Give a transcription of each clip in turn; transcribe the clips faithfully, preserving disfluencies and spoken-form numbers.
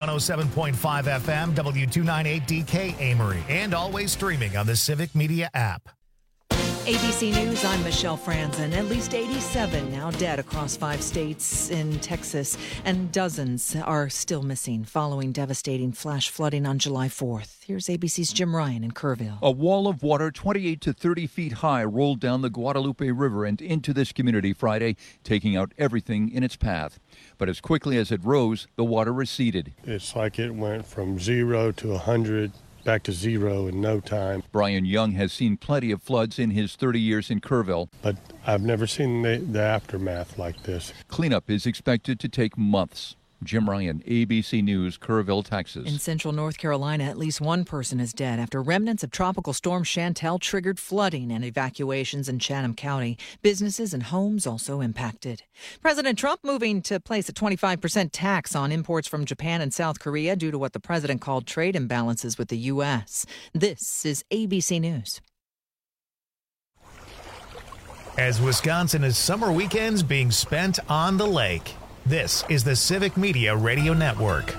one oh seven point five F M, W two ninety-eight D K Amory, and always streaming on the Civic Media app. A B C News, I'm Michelle Franzen. At least eighty-seven now dead across five states in Texas, and dozens are still missing following devastating flash flooding on July fourth. Here's A B C's Jim Ryan in Kerrville. A wall of water twenty-eight to thirty feet high rolled down the Guadalupe River and into this community Friday, taking out everything in its path. But as quickly as it rose, the water receded. It's like it went from zero to one hundred. Back to zero in no time. Brian Young has seen plenty of floods in his thirty years in Kerrville. But I've never seen the, the aftermath like this. Cleanup is expected to take months. Jim Ryan, A B C News, Kerrville, Texas. In central North Carolina, at least one person is dead after remnants of Tropical Storm Chantel triggered flooding and evacuations in Chatham County. Businesses and homes also impacted. President Trump moving to place a twenty-five percent tax on imports from Japan and South Korea due to what the president called trade imbalances with the U S. This is A B C News. As Wisconsin is summer weekends being spent on the lake. This is the Civic Media Radio Network.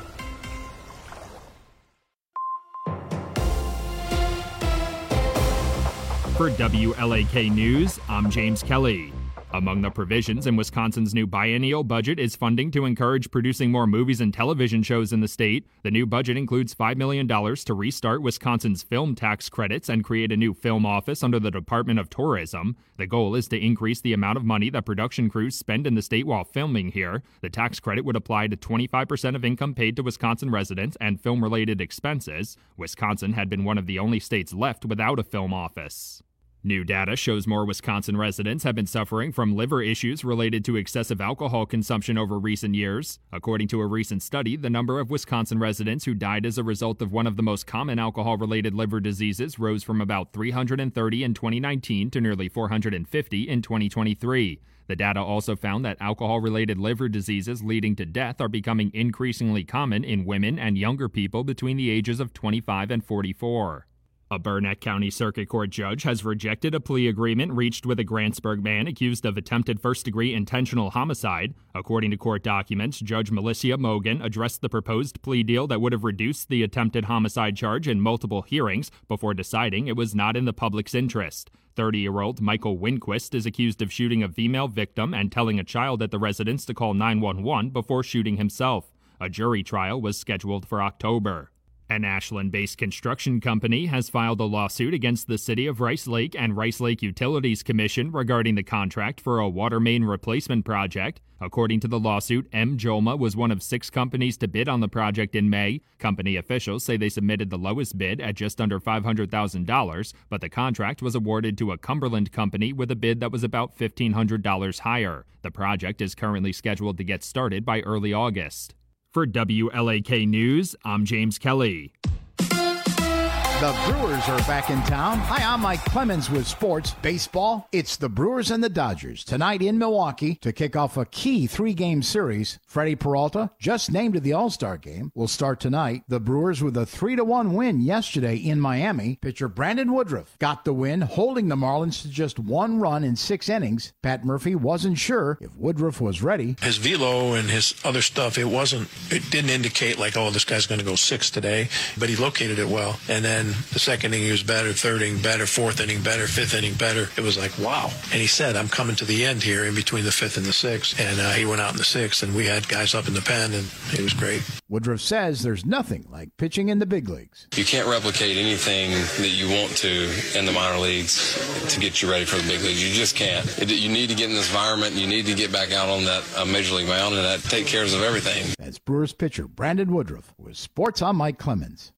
For W L A K News, I'm James Kelly. Among the provisions in Wisconsin's new biennial budget is funding to encourage producing more movies and television shows in the state. The new budget includes five million dollars to restart Wisconsin's film tax credits and create a new film office under the Department of Tourism. The goal is to increase the amount of money that production crews spend in the state while filming here. The tax credit would apply to twenty-five percent of income paid to Wisconsin residents and film-related expenses. Wisconsin had been one of the only states left without a film office. New data shows more Wisconsin residents have been suffering from liver issues related to excessive alcohol consumption over recent years. According to a recent study, the number of Wisconsin residents who died as a result of one of the most common alcohol-related liver diseases rose from about three hundred thirty in twenty nineteen to nearly four hundred fifty in twenty twenty-three. The data also found that alcohol-related liver diseases leading to death are becoming increasingly common in women and younger people between the ages of twenty-five and forty-four. A Burnett County Circuit Court judge has rejected a plea agreement reached with a Grantsburg man accused of attempted first-degree intentional homicide. According to court documents, Judge Melissa Mogan addressed the proposed plea deal that would have reduced the attempted homicide charge in multiple hearings before deciding it was not in the public's interest. thirty-year-old Michael Winquist is accused of shooting a female victim and telling a child at the residence to call nine one one before shooting himself. A jury trial was scheduled for October. An Ashland-based construction company has filed a lawsuit against the City of Rice Lake and Rice Lake Utilities Commission regarding the contract for a water main replacement project. According to the lawsuit, M. Jolma was one of six companies to bid on the project in May. Company officials say they submitted the lowest bid at just under five hundred thousand dollars, but the contract was awarded to a Cumberland company with a bid that was about fifteen hundred dollars higher. The project is currently scheduled to get started by early August. For W L A K News, I'm James Kelly. The Brewers are back in town. Hi, I'm Mike Clemens with sports. Baseball, it's the Brewers and the Dodgers tonight in Milwaukee to kick off a key three-game series. Freddie Peralta, just named to the All-Star game, will start tonight. The Brewers with a three to one win yesterday in Miami. Pitcher Brandon Woodruff got the win, holding the Marlins to just one run in six innings. Pat Murphy wasn't sure if Woodruff was ready. His velo and his other stuff, it wasn't, it didn't indicate like, oh, this guy's going to go six today, but he located it well. And then the second inning, he was better. Third inning, better. Fourth inning, better. Fifth inning, better. It was like, wow. And he said, I'm coming to the end here in between the fifth and the sixth. And uh, he went out in the sixth, and we had guys up in the pen, and it was great. Woodruff says there's nothing like pitching in the big leagues. You can't replicate anything that you want to in the minor leagues to get you ready for the big leagues. You just can't. It, you need to get in this environment. You need to get back out on that uh, major league mound, and that take care of everything. That's Brewers pitcher Brandon Woodruff with Sports. I'm Mike Clemens.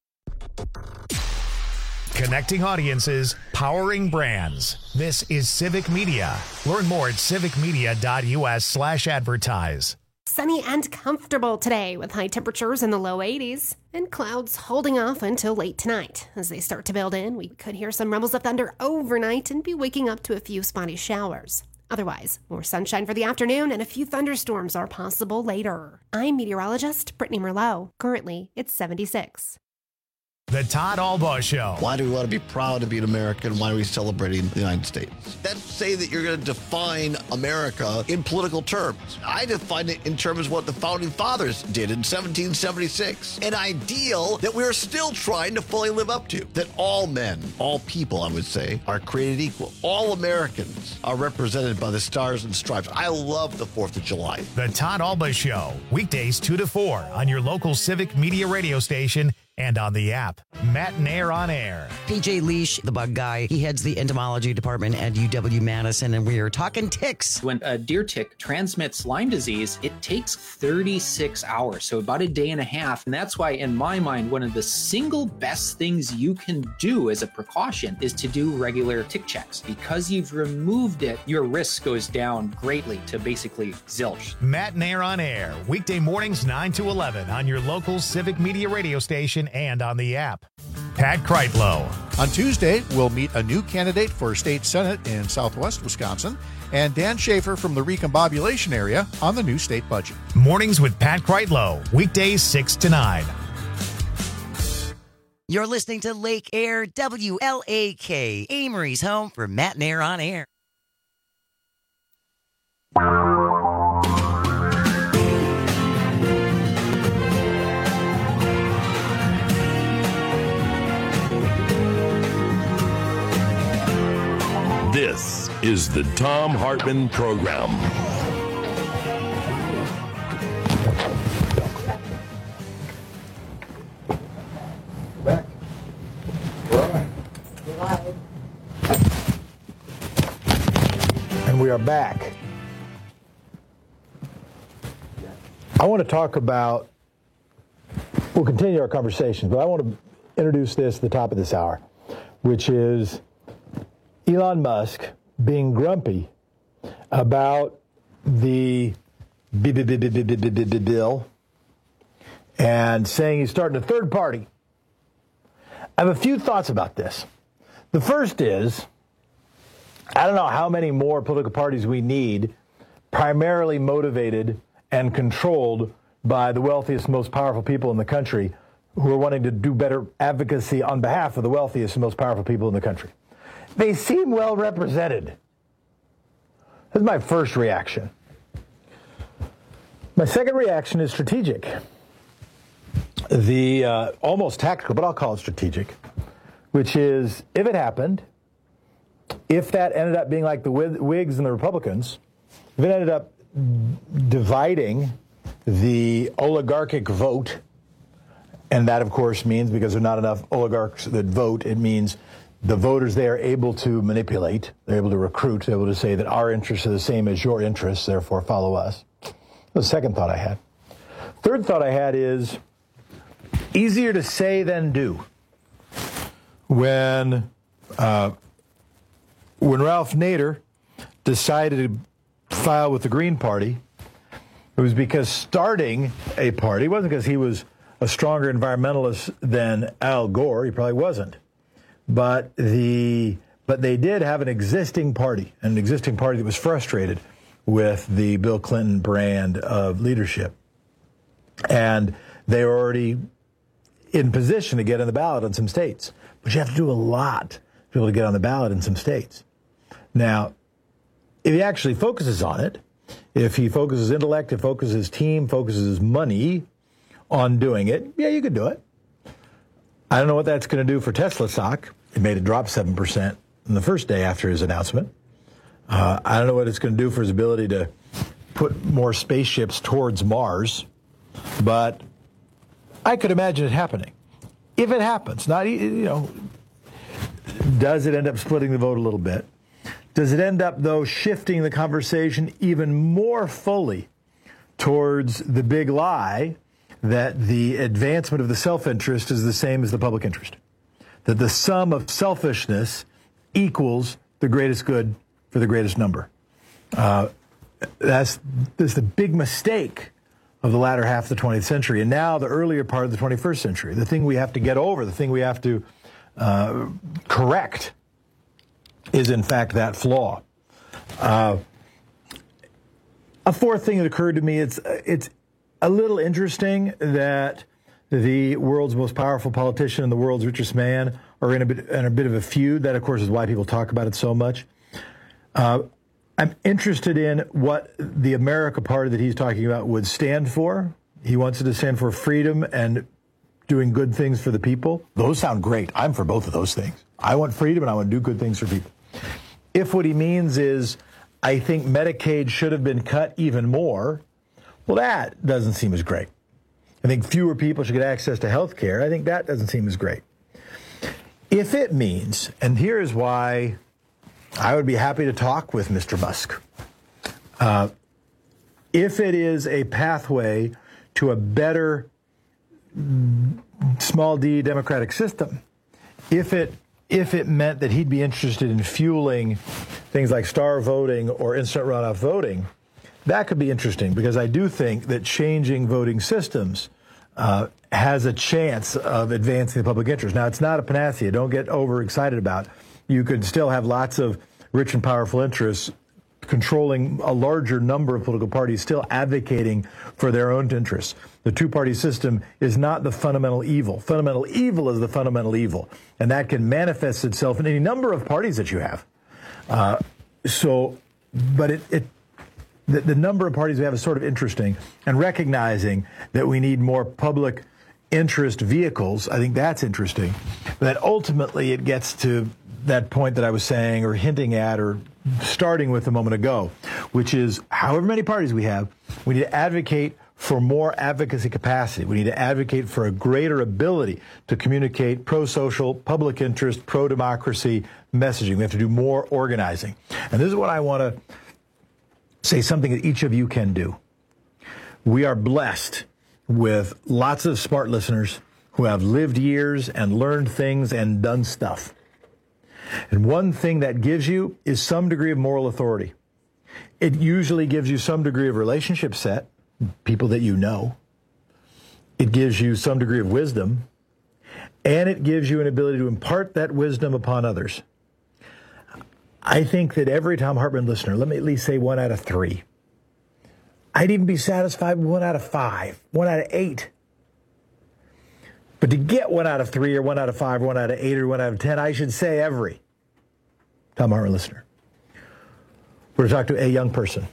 Connecting audiences, powering brands. This is Civic Media. Learn more at civicmedia.us slash advertise. Sunny and comfortable today with high temperatures in the low eighties and clouds holding off until late tonight. As they start to build in, we could hear some rumbles of thunder overnight and be waking up to a few spotty showers. Otherwise, more sunshine for the afternoon and a few thunderstorms are possible later. I'm meteorologist Brittany Merlot. Currently, it's seventy-six. The Todd Albaugh Show. Why do we want to be proud to be an American? Why are we celebrating the United States? That's say that you're going to define America in political terms. I define it in terms of what the Founding Fathers did in seventeen seventy-six. An ideal that we're still trying to fully live up to. That all men, all people, I would say, are created equal. All Americans are represented by the stars and stripes. I love the fourth of July. The Todd Albaugh Show. Weekdays two to four on your local Civic Media radio station and on the app. Matt Nair on air. P J Leash, the bug guy, he heads the entomology department at U W Madison, and we are talking ticks. When a deer tick transmits Lyme disease, it takes thirty-six hours, so about a day and a half. And that's why, in my mind, one of the single best things you can do as a precaution is to do regular tick checks. Because you've removed it, your risk goes down greatly to basically zilch. Matt Nair on air. Weekday mornings nine to eleven on your local Civic Media radio station and on the app. Pat Kreitlow. On Tuesday, we'll meet a new candidate for state senate in southwest Wisconsin and Dan Schaefer from the recombobulation area on the new state budget. Mornings with Pat Kreitlow. Weekdays six to nine. You're listening to Lake Air W L A K, Amory's home for Matt Nair on air. This is the Thom Hartmann Program. Back. Right. And we are back. I want to talk about, we'll continue our conversation, but I want to introduce this at the top of this hour, which is Elon Musk being grumpy about the bill and saying he's starting a third party. I have a few thoughts about this. The first is, I don't know how many more political parties we need, primarily motivated and controlled by the wealthiest, most powerful people in the country who are wanting to do better advocacy on behalf of the wealthiest and most powerful people in the country. They seem well represented. That's my first reaction. My second reaction is strategic. The uh, almost tactical, but I'll call it strategic, which is if it happened, if that ended up being like the Whigs and the Republicans, if it ended up dividing the oligarchic vote, and that, of course, means because there are not enough oligarchs that vote, it means the voters they are able to manipulate, they're able to recruit, they're able to say that our interests are the same as your interests, therefore follow us. The second thought I had. Third thought I had is easier to say than do. When uh, when Ralph Nader decided to file with the Green Party, it was because starting a party, it wasn't because he was a stronger environmentalist than Al Gore, he probably wasn't. But the but they did have an existing party, an existing party that was frustrated with the Bill Clinton brand of leadership. And they were already in position to get on the ballot in some states. But you have to do a lot to be able to get on the ballot in some states. Now, if he actually focuses on it, if he focuses intellect, if focuses his team, focuses his money on doing it, yeah, you could do it. I don't know what that's going to do for Tesla stock. It made it drop seven percent in the first day after his announcement. Uh, I don't know what it's going to do for his ability to put more spaceships towards Mars, but I could imagine it happening. If it happens, not, you know, does it end up splitting the vote a little bit? Does it end up, though, shifting the conversation even more fully towards the big lie that the advancement of the self-interest is the same as the public interest? That the sum of selfishness equals the greatest good for the greatest number. Uh, that's, that's the big mistake of the latter half of the twentieth century, and now the earlier part of the twenty-first century. The thing we have to get over, the thing we have to uh, correct is, in fact, that flaw. Uh, a fourth thing that occurred to me, it's it's a little interesting that the world's most powerful politician and the world's richest man are in a bit, in a bit of a feud. That, of course, is why people talk about it so much. Uh, I'm interested in what the America Party that he's talking about would stand for. He wants it to stand for freedom and doing good things for the people. Those sound great. I'm for both of those things. I want freedom and I want to do good things for people. If what he means is, I think Medicaid should have been cut even more, well, that doesn't seem as great. I think fewer people should get access to health care. I think that doesn't seem as great. If it means, and here's why I would be happy to talk with Mister Musk, uh, if it is a pathway to a better small d democratic system, if it if it meant that he'd be interested in fueling things like star voting or instant runoff voting, that could be interesting, because I do think that changing voting systems uh, has a chance of advancing the public interest. Now, it's not a panacea. Don't get overexcited about it. You could still have lots of rich and powerful interests controlling a larger number of political parties, still advocating for their own interests. The two-party system is not the fundamental evil. Fundamental evil is the fundamental evil, and that can manifest itself in any number of parties that you have. Uh, so, but it, it the, the number of parties we have is sort of interesting, and recognizing that we need more public interest vehicles, I think that's interesting. But that ultimately it gets to that point that I was saying or hinting at or starting with a moment ago, which is however many parties we have, we need to advocate for more advocacy capacity. We need to advocate for a greater ability to communicate pro-social, public interest, pro-democracy messaging. We have to do more organizing. And this is what I want to say, something that each of you can do. We are blessed with lots of smart listeners who have lived years and learned things and done stuff. And one thing that gives you is some degree of moral authority. It usually gives you some degree of relationship set, people that you know. It gives you some degree of wisdom, and it gives you an ability to impart that wisdom upon others. I think that every Thom Hartmann listener, let me at least say one out of three. I'd even be satisfied with one out of five, one out of eight. But to get one out of three or one out of five, or one out of eight or one out of ten, I should say every Thom Hartmann listener. We're going to talk to a young person.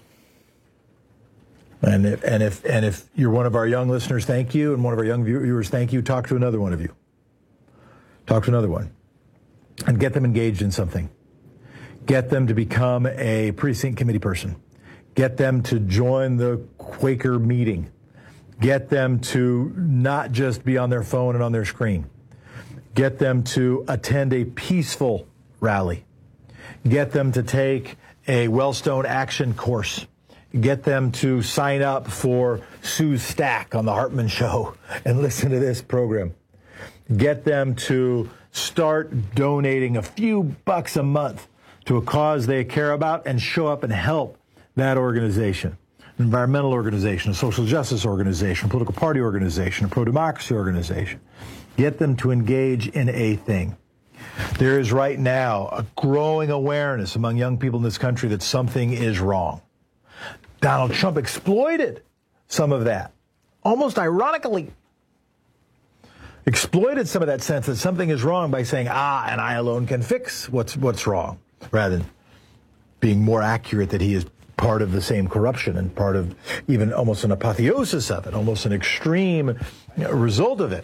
And if, and if and if you're one of our young listeners, thank you. And one of our young viewers, thank you. Talk to another one of you. Talk to another one. And get them engaged in something. Get them to become a precinct committee person. Get them to join the Quaker meeting. Get them to not just be on their phone and on their screen. Get them to attend a peaceful rally. Get them to take a Wellstone action course. Get them to sign up for Sue's Stack on the Hartmann Show and listen to this program. Get them to start donating a few bucks a month to a cause they care about and show up and help that organization. An environmental organization, a social justice organization, a political party organization, a pro-democracy organization. Get them to engage in a thing. There is right now a growing awareness among young people in this country that something is wrong. Donald Trump exploited some of that, almost ironically. Exploited some of that sense that something is wrong by saying, ah, and I alone can fix what's what's wrong, rather than being more accurate that he is part of the same corruption and part of even almost an apotheosis of it, almost an extreme you know, result of it.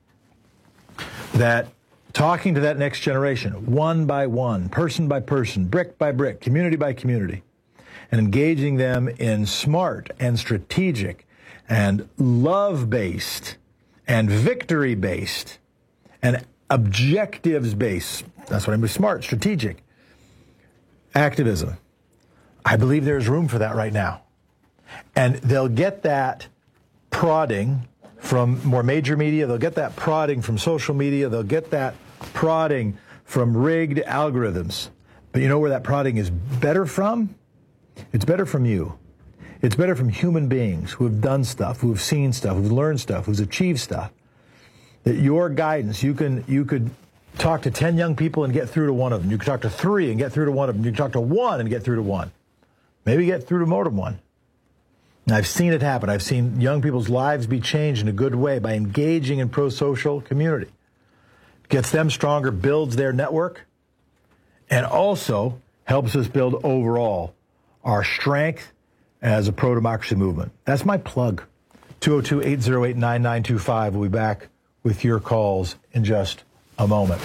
That talking to that next generation, one by one, person by person, brick by brick, community by community, and engaging them in smart and strategic and love-based and victory-based and objectives-based, that's what I mean, smart, strategic activism. I believe there's room for that right now. And they'll get that prodding from more major media. They'll get that prodding from social media. They'll get that prodding from rigged algorithms. But you know where that prodding is better from? It's better from you. It's better from human beings who have done stuff, who have seen stuff, who've learned stuff, who've achieved stuff. That your guidance, you can you could talk to ten young people and get through to one of them. You could talk to three and get through to one of them. You could talk to one and get through to one. Maybe get through to more than one. I've seen it happen. I've seen young people's lives be changed in a good way by engaging in pro-social community. Gets them stronger, builds their network, and also helps us build overall our strength as a pro-democracy movement. That's my plug. two oh two, eight oh eight, nine nine two five. We'll be back with your calls in just a moment.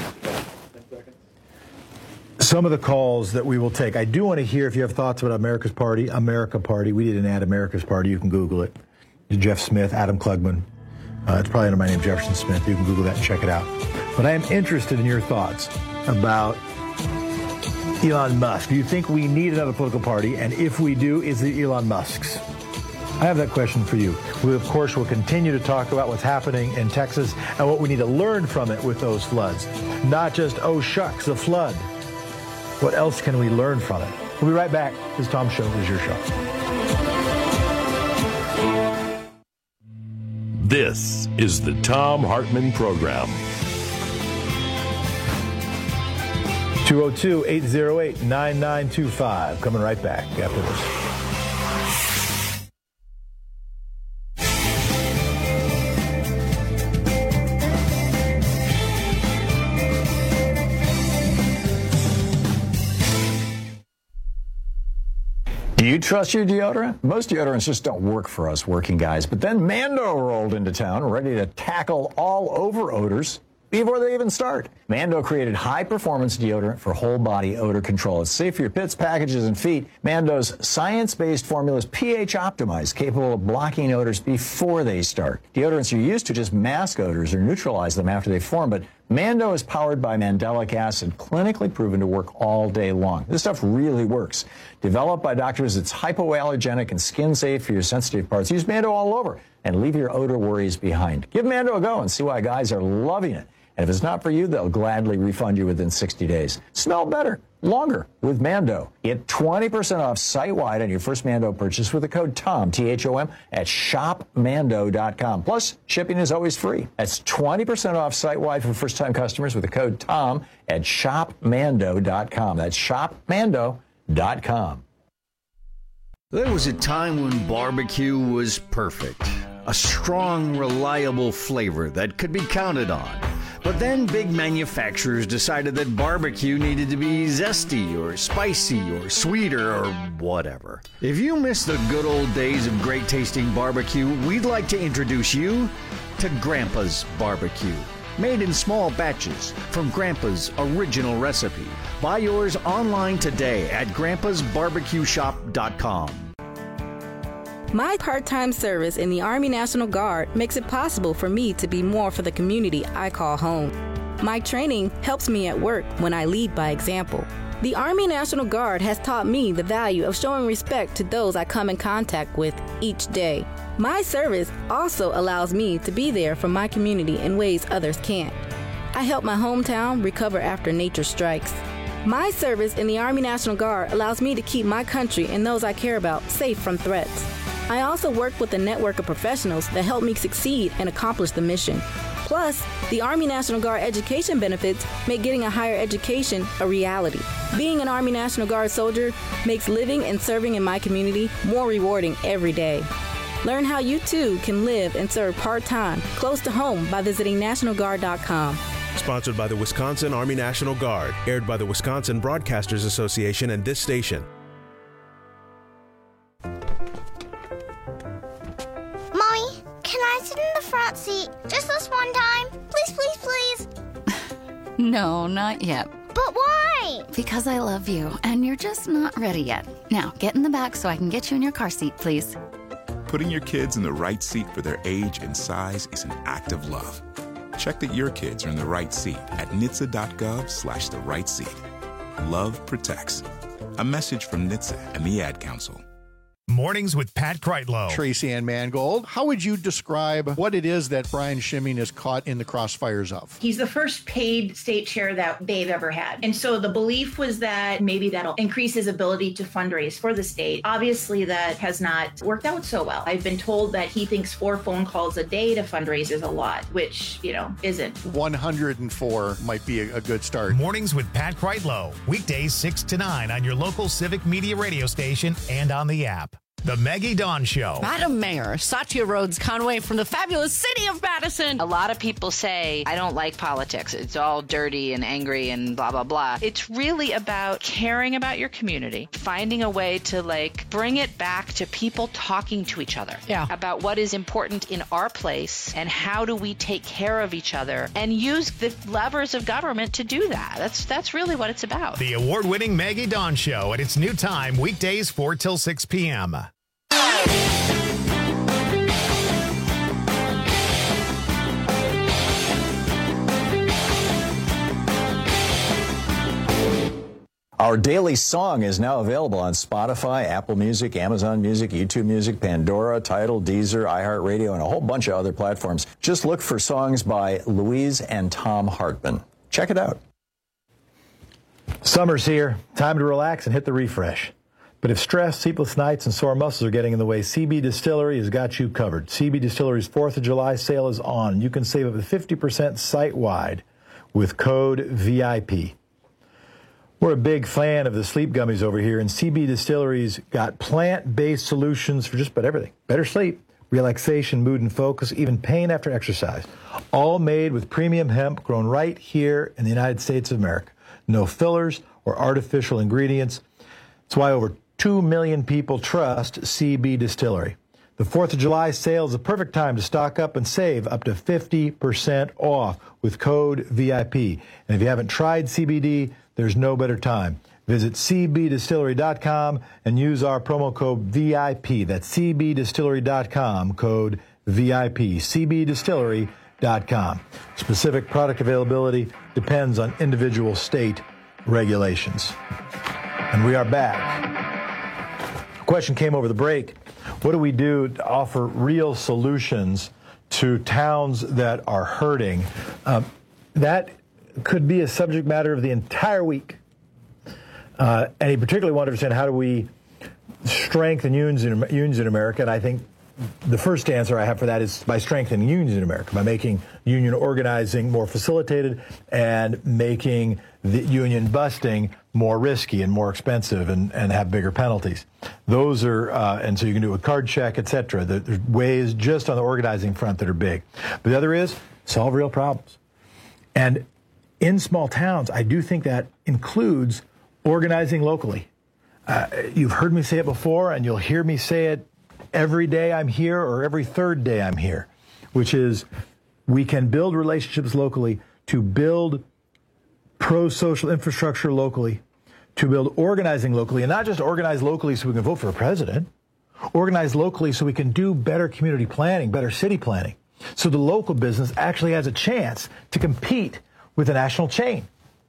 Some of the calls that we will take. I do want to hear if you have thoughts about America's Party, America Party. We did an ad, America's Party. You can Google it. Jeff Smith, Adam Klugman. Uh, it's probably under my name, Jefferson Smith. You can Google that and check it out. But I am interested in your thoughts about Elon Musk. Do you think we need another political party? And if we do, is it Elon Musk's? I have that question for you. We, of course, will continue to talk about what's happening in Texas and what we need to learn from it with those floods. Not just, oh, shucks, the flood. What else can we learn from it? We'll be right back. This Tom Show is your show. This is the Tom Hartman Program. two oh two, eight oh eight, nine nine two five. Coming right back after this. Do you trust your deodorant? Most deodorants just don't work for us working guys. But then Mando rolled into town, ready to tackle all over odors before they even start. Mando created high-performance deodorant for whole-body odor control. It's safe for your pits, packages, and feet. Mando's science-based formula is pH optimized, capable of blocking odors before they start. Deodorants are used to just mask odors or neutralize them after they form, but Mando is powered by mandelic acid, clinically proven to work all day long. This stuff really works. Developed by doctors, it's hypoallergenic and skin-safe for your sensitive parts. Use Mando all over and leave your odor worries behind. Give Mando a go and see why guys are loving it. And if it's not for you, they'll gladly refund you within sixty days. Smell better, longer with Mando. Get twenty percent off site-wide on your first Mando purchase with the code TOM, T H O M, at shop mando dot com. Plus, shipping is always free. That's twenty percent off site-wide for first-time customers with the code TOM at shop mando dot com. That's shop mando dot com. There was a time when barbecue was perfect. A strong, reliable flavor that could be counted on. But then big manufacturers decided that barbecue needed to be zesty or spicy or sweeter or whatever. If you miss the good old days of great tasting barbecue, we'd like to introduce you to Grandpa's Barbecue. Made in small batches from Grandpa's original recipe. Buy yours online today at grandpas barbecue shop dot com. My part-time service in the Army National Guard makes it possible for me to be more for the community I call home. My training helps me at work when I lead by example. The Army National Guard has taught me the value of showing respect to those I come in contact with each day. My service also allows me to be there for my community in ways others can't. I help my hometown recover after nature strikes. My service in the Army National Guard allows me to keep my country and those I care about safe from threats. I also work with a network of professionals that help me succeed and accomplish the mission. Plus, the Army National Guard education benefits make getting a higher education a reality. Being an Army National Guard soldier makes living and serving in my community more rewarding every day. Learn how you too can live and serve part-time close to home by visiting national guard dot com. Sponsored by the Wisconsin Army National Guard. Aired by the Wisconsin Broadcasters Association and this station. Mommy, can I sit in the front seat just this one time? Please, please, please. No, not yet. But why? Because I love you, and you're just not ready yet. Now, get in the back so I can get you in your car seat, please. Putting your kids in the right seat for their age and size is an act of love. Check that your kids are in the right seat at N H T S A dot gov slash the right seat. Love protects. A message from N H T S A and the Ad Council. Mornings with Pat Kreitlow. Tracy Ann Mangold, how would you describe what it is that Brian Schimming is caught in the crossfires of? He's the first paid state chair that they've ever had. And so the belief was that maybe that'll increase his ability to fundraise for the state. Obviously, that has not worked out so well. I've been told that he thinks four phone calls a day to fundraise is a lot, which, you know, isn't. one hundred four might be a, a good start. Mornings with Pat Kreitlow. Weekdays six to nine on your local Civic Media radio station and on the app. The Maggie Dawn Show. Madam Mayor, Satya Rhodes Conway from the fabulous city of Madison. A lot of people say, I don't like politics. It's all dirty and angry and blah, blah, blah. It's really about caring about your community, finding a way to, like, bring it back to people talking to each other yeah. about what is important in our place and how do we take care of each other and use the levers of government to do that. That's, that's really what it's about. The award-winning Maggie Dawn Show at its new time, weekdays four till six p.m. Our daily song is now available on Spotify, Apple Music, Amazon Music, YouTube Music, Pandora, Tidal, Deezer, iHeartRadio, and a whole bunch of other platforms. Just look for songs by Louise and Tom Hartman. Check it out. Summer's here. Time to relax and hit the refresh. But if stress, sleepless nights, and sore muscles are getting in the way, C B Distillery has got you covered. C B Distillery's fourth of July sale is on. You can save up to fifty percent site-wide with code V I P. We're a big fan of the sleep gummies over here, and C B Distillery's got plant-based solutions for just about everything. Better sleep, relaxation, mood and focus, even pain after exercise. All made with premium hemp grown right here in the United States of America. No fillers or artificial ingredients. That's why over two million people trust C B Distillery. The fourth of July sale is the perfect time to stock up and save up to fifty percent off with code V I P. And if you haven't tried C B D, there's no better time. Visit C B distillery dot com and use our promo code V I P. That's C B distillery dot com, code V I P. C B distillery dot com. Specific product availability depends on individual state regulations. And we are back. The question came over the break. What do we do to offer real solutions to towns that are hurting? Um, that could be a subject matter of the entire week. Uh, and he particularly wanted to understand how do we strengthen unions in, unions in America. And I think the first answer I have for that is by strengthening unions in America, by making union organizing more facilitated and making the union busting more risky and more expensive and, and have bigger penalties. Those are, uh, and so you can do it with card check, et cetera. There's ways just on the organizing front that are big. But the other is solve real problems. And in small towns, I do think that includes organizing locally. Uh, you've heard me say it before, and you'll hear me say it every day I'm here or every third day I'm here, which is we can build relationships locally to build pro-social infrastructure locally, to build organizing locally, and not just organize locally so we can vote for a president, organize locally so we can do better community planning, better city planning, so the local business actually has a chance to compete with a national chain.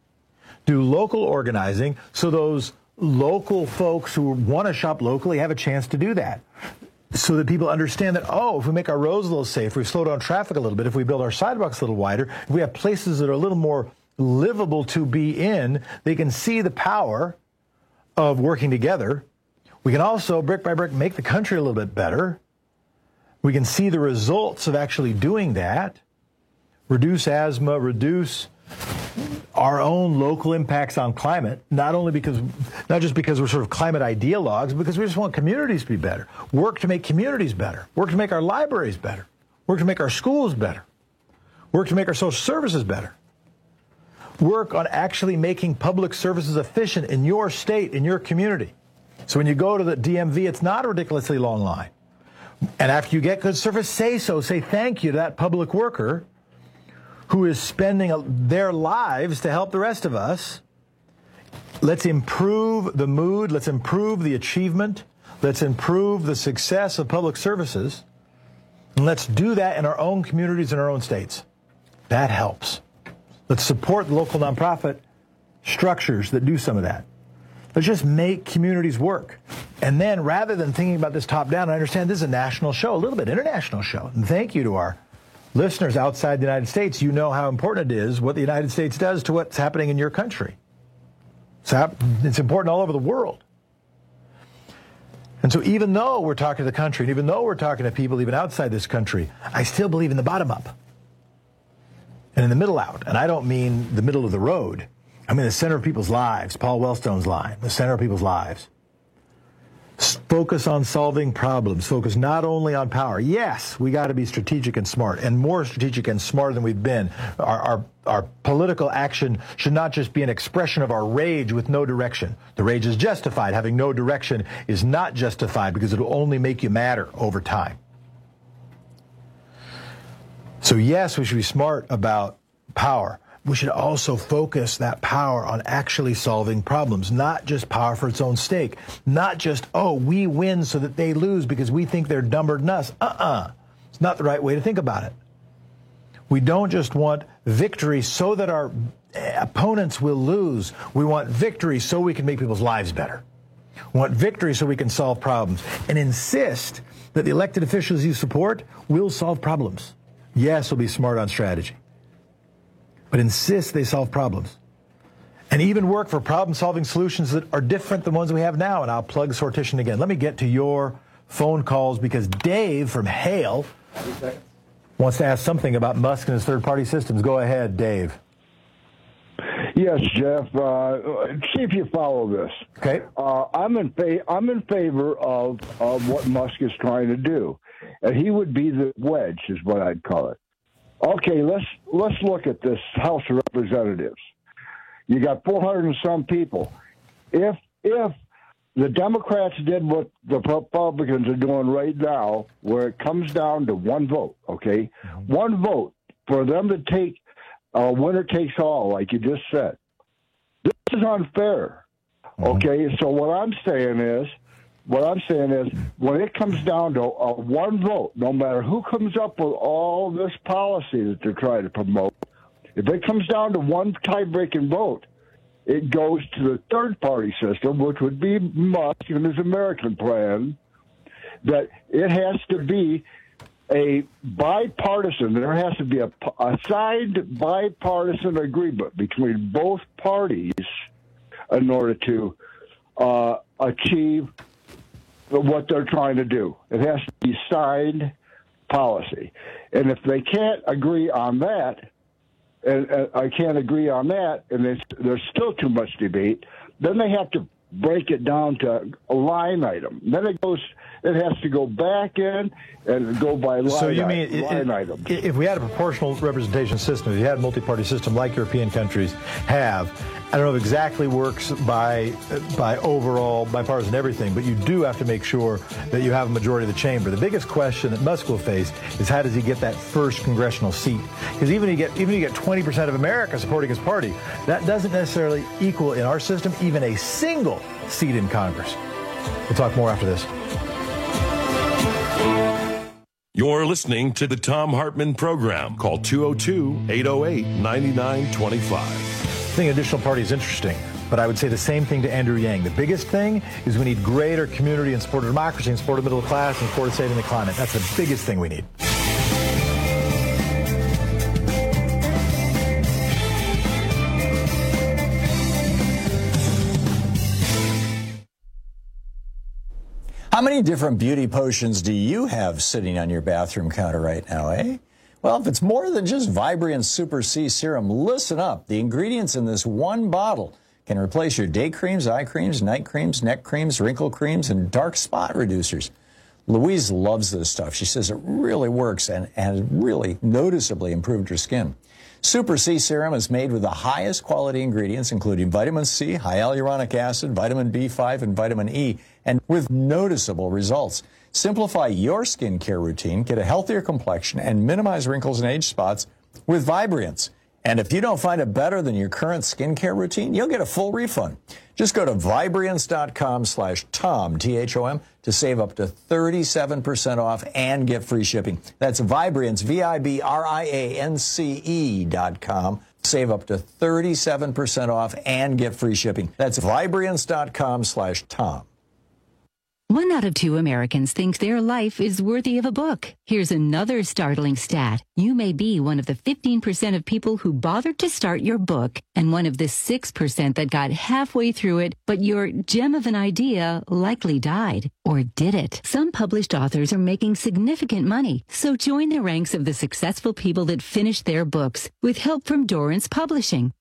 Do local organizing so those local folks who want to shop locally have a chance to do that. So that people understand that, oh, if we make our roads a little safer, if we slow down traffic a little bit, if we build our sidewalks a little wider, if we have places that are a little more livable to be in, they can see the power of working together. We can also, brick by brick, make the country a little bit better. We can see the results of actually doing that. Reduce asthma, reduce our own local impacts on climate, not only because, not just because we're sort of climate ideologues, but because we just want communities to be better. Work to make communities better. Work to make our libraries better. Work to make our schools better. Work to make our social services better. Work on actually making public services efficient in your state, in your community. So when you go to the D M V, it's not a ridiculously long line. And after you get good service, say so. Say thank you to that public worker who is spending their lives to help the rest of us. Let's improve the mood. Let's improve the achievement. Let's improve the success of public services. And let's do that in our own communities and our own states. That helps. Let's support local nonprofit structures that do some of that. Let's just make communities work. And then rather than thinking about this top down, I understand this is a national show, a little bit international show. And thank you to our listeners outside the United States. You know how important it is what the United States does to what's happening in your country. So it's important all over the world. And so even though we're talking to the country, and even though we're talking to people even outside this country, I still believe in the bottom up and in the middle out. And I don't mean the middle of the road. I mean the center of people's lives, Paul Wellstone's line, the center of people's lives. Focus on solving problems. Focus not only on power. Yes, we got to be strategic and smart, and more strategic and smarter than we've been. Our, our, our political action should not just be an expression of our rage with no direction. The rage is justified. Having no direction is not justified because it will only make you madder over time. So yes, we should be smart about power. We should also focus that power on actually solving problems, not just power for its own sake, not just, oh, we win so that they lose because we think they're dumber than us. Uh-uh. It's not the right way to think about it. We don't just want victory so that our opponents will lose. We want victory so we can make people's lives better. We want victory so we can solve problems and insist that the elected officials you support will solve problems. Yes, we'll be smart on strategy, but insist they solve problems and even work for problem-solving solutions that are different than ones we have now. And I'll plug Sortition again. Let me get to your phone calls because Dave from Hale wants to ask something about Musk and his third-party systems. Go ahead, Dave. Yes, Jeff. Uh, see if you follow this. Okay. Uh, I'm in fa- I'm in favor of, of what Musk is trying to do, and he would be the wedge, is what I'd call it. Okay, let's let's look at this House of Representatives. You got four hundred and some people. If if the Democrats did what the Republicans are doing right now, where it comes down to one vote, okay, mm-hmm. one vote for them to take uh, winner takes all, like you just said, this is unfair. Mm-hmm. Okay, so what I'm saying is. What I'm saying is, when it comes down to a one vote, no matter who comes up with all this policy that they're trying to promote, if it comes down to one tie-breaking vote, it goes to the third-party system, which would be Musk and his American plan, that it has to be a bipartisan, there has to be a, a signed bipartisan agreement between both parties in order to uh, achieve what they're trying to do. It has to be signed policy. And if they can't agree on that, and, and I can't agree on that, and there's, there's still too much debate, then they have to break it down to a line item. Then it goes, it has to go back in and go by line, so you mean, line it, item. If we had a proportional representation system, if you had a multi-party system like European countries have, I don't know if it exactly works by by overall bipartisan everything, but you do have to make sure that you have a majority of the chamber. The biggest question that Musk will face is how does he get that first congressional seat? Because even if you get even if you get twenty percent of America supporting his party, that doesn't necessarily equal in our system even a single seat in Congress. We'll talk more after this. You're listening to the Thom Hartmann Program. Call two oh two, eight oh eight, nine nine two five. I think additional party is interesting, but I would say the same thing to Andrew Yang. The biggest thing is we need greater community and support of democracy and support of the middle class and support of saving the climate. That's the biggest thing we need. How many different beauty potions do you have sitting on your bathroom counter right now, eh? Well, if it's more than just Vibrant Super C Serum, listen up. The ingredients in this one bottle can replace your day creams, eye creams, night creams, neck creams, wrinkle creams, and dark spot reducers. Louise loves this stuff. She says it really works and has really noticeably improved her skin. Super C Serum is made with the highest quality ingredients, including vitamin C, hyaluronic acid, vitamin B five, and vitamin E, and with noticeable results. Simplify your skincare routine, get a healthier complexion, and minimize wrinkles and age spots with Vibrance. And if you don't find it better than your current skincare routine, you'll get a full refund. Just go to Vibrance.com slash Tom, T H O M, to save up to thirty-seven percent off and get free shipping. That's Vibrance, V I B R I A N C E dot com. Save up to thirty-seven percent off and get free shipping. That's Vibrance.com slash Tom. One out of two Americans think their life is worthy of a book. Here's another startling stat. You may be one of the fifteen percent of people who bothered to start your book and one of the six percent that got halfway through it, but your gem of an idea likely died. Or did it? Some published authors are making significant money, so join the ranks of the successful people that finished their books with help from Dorrance Publishing.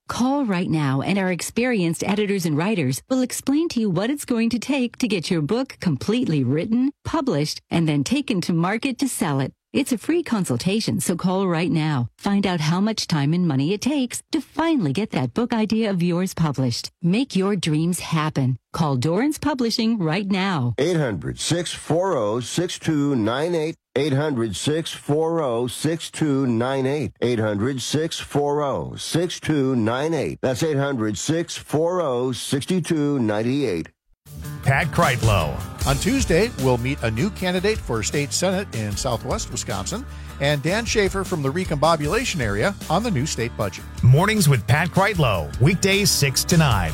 Call right now and our experienced editors and writers will explain to you what it's going to take to get your book completely written, published, and then taken to market to sell it. It's a free consultation, so call right now. Find out how much time and money it takes to finally get that book idea of yours published. Make your dreams happen. Call Dorrance Publishing right now. eight hundred, six four zero, six two nine eight. eight hundred, six four zero, six two nine eight. eight hundred, six four zero, six two nine eight. That's eight hundred, six four zero, six two nine eight. Pat Kreitlow. On Tuesday, we'll meet a new candidate for state senate in southwest Wisconsin and Dan Schaefer from the recombobulation area on the new state budget. Mornings with Pat Kreitlow, weekdays six to nine.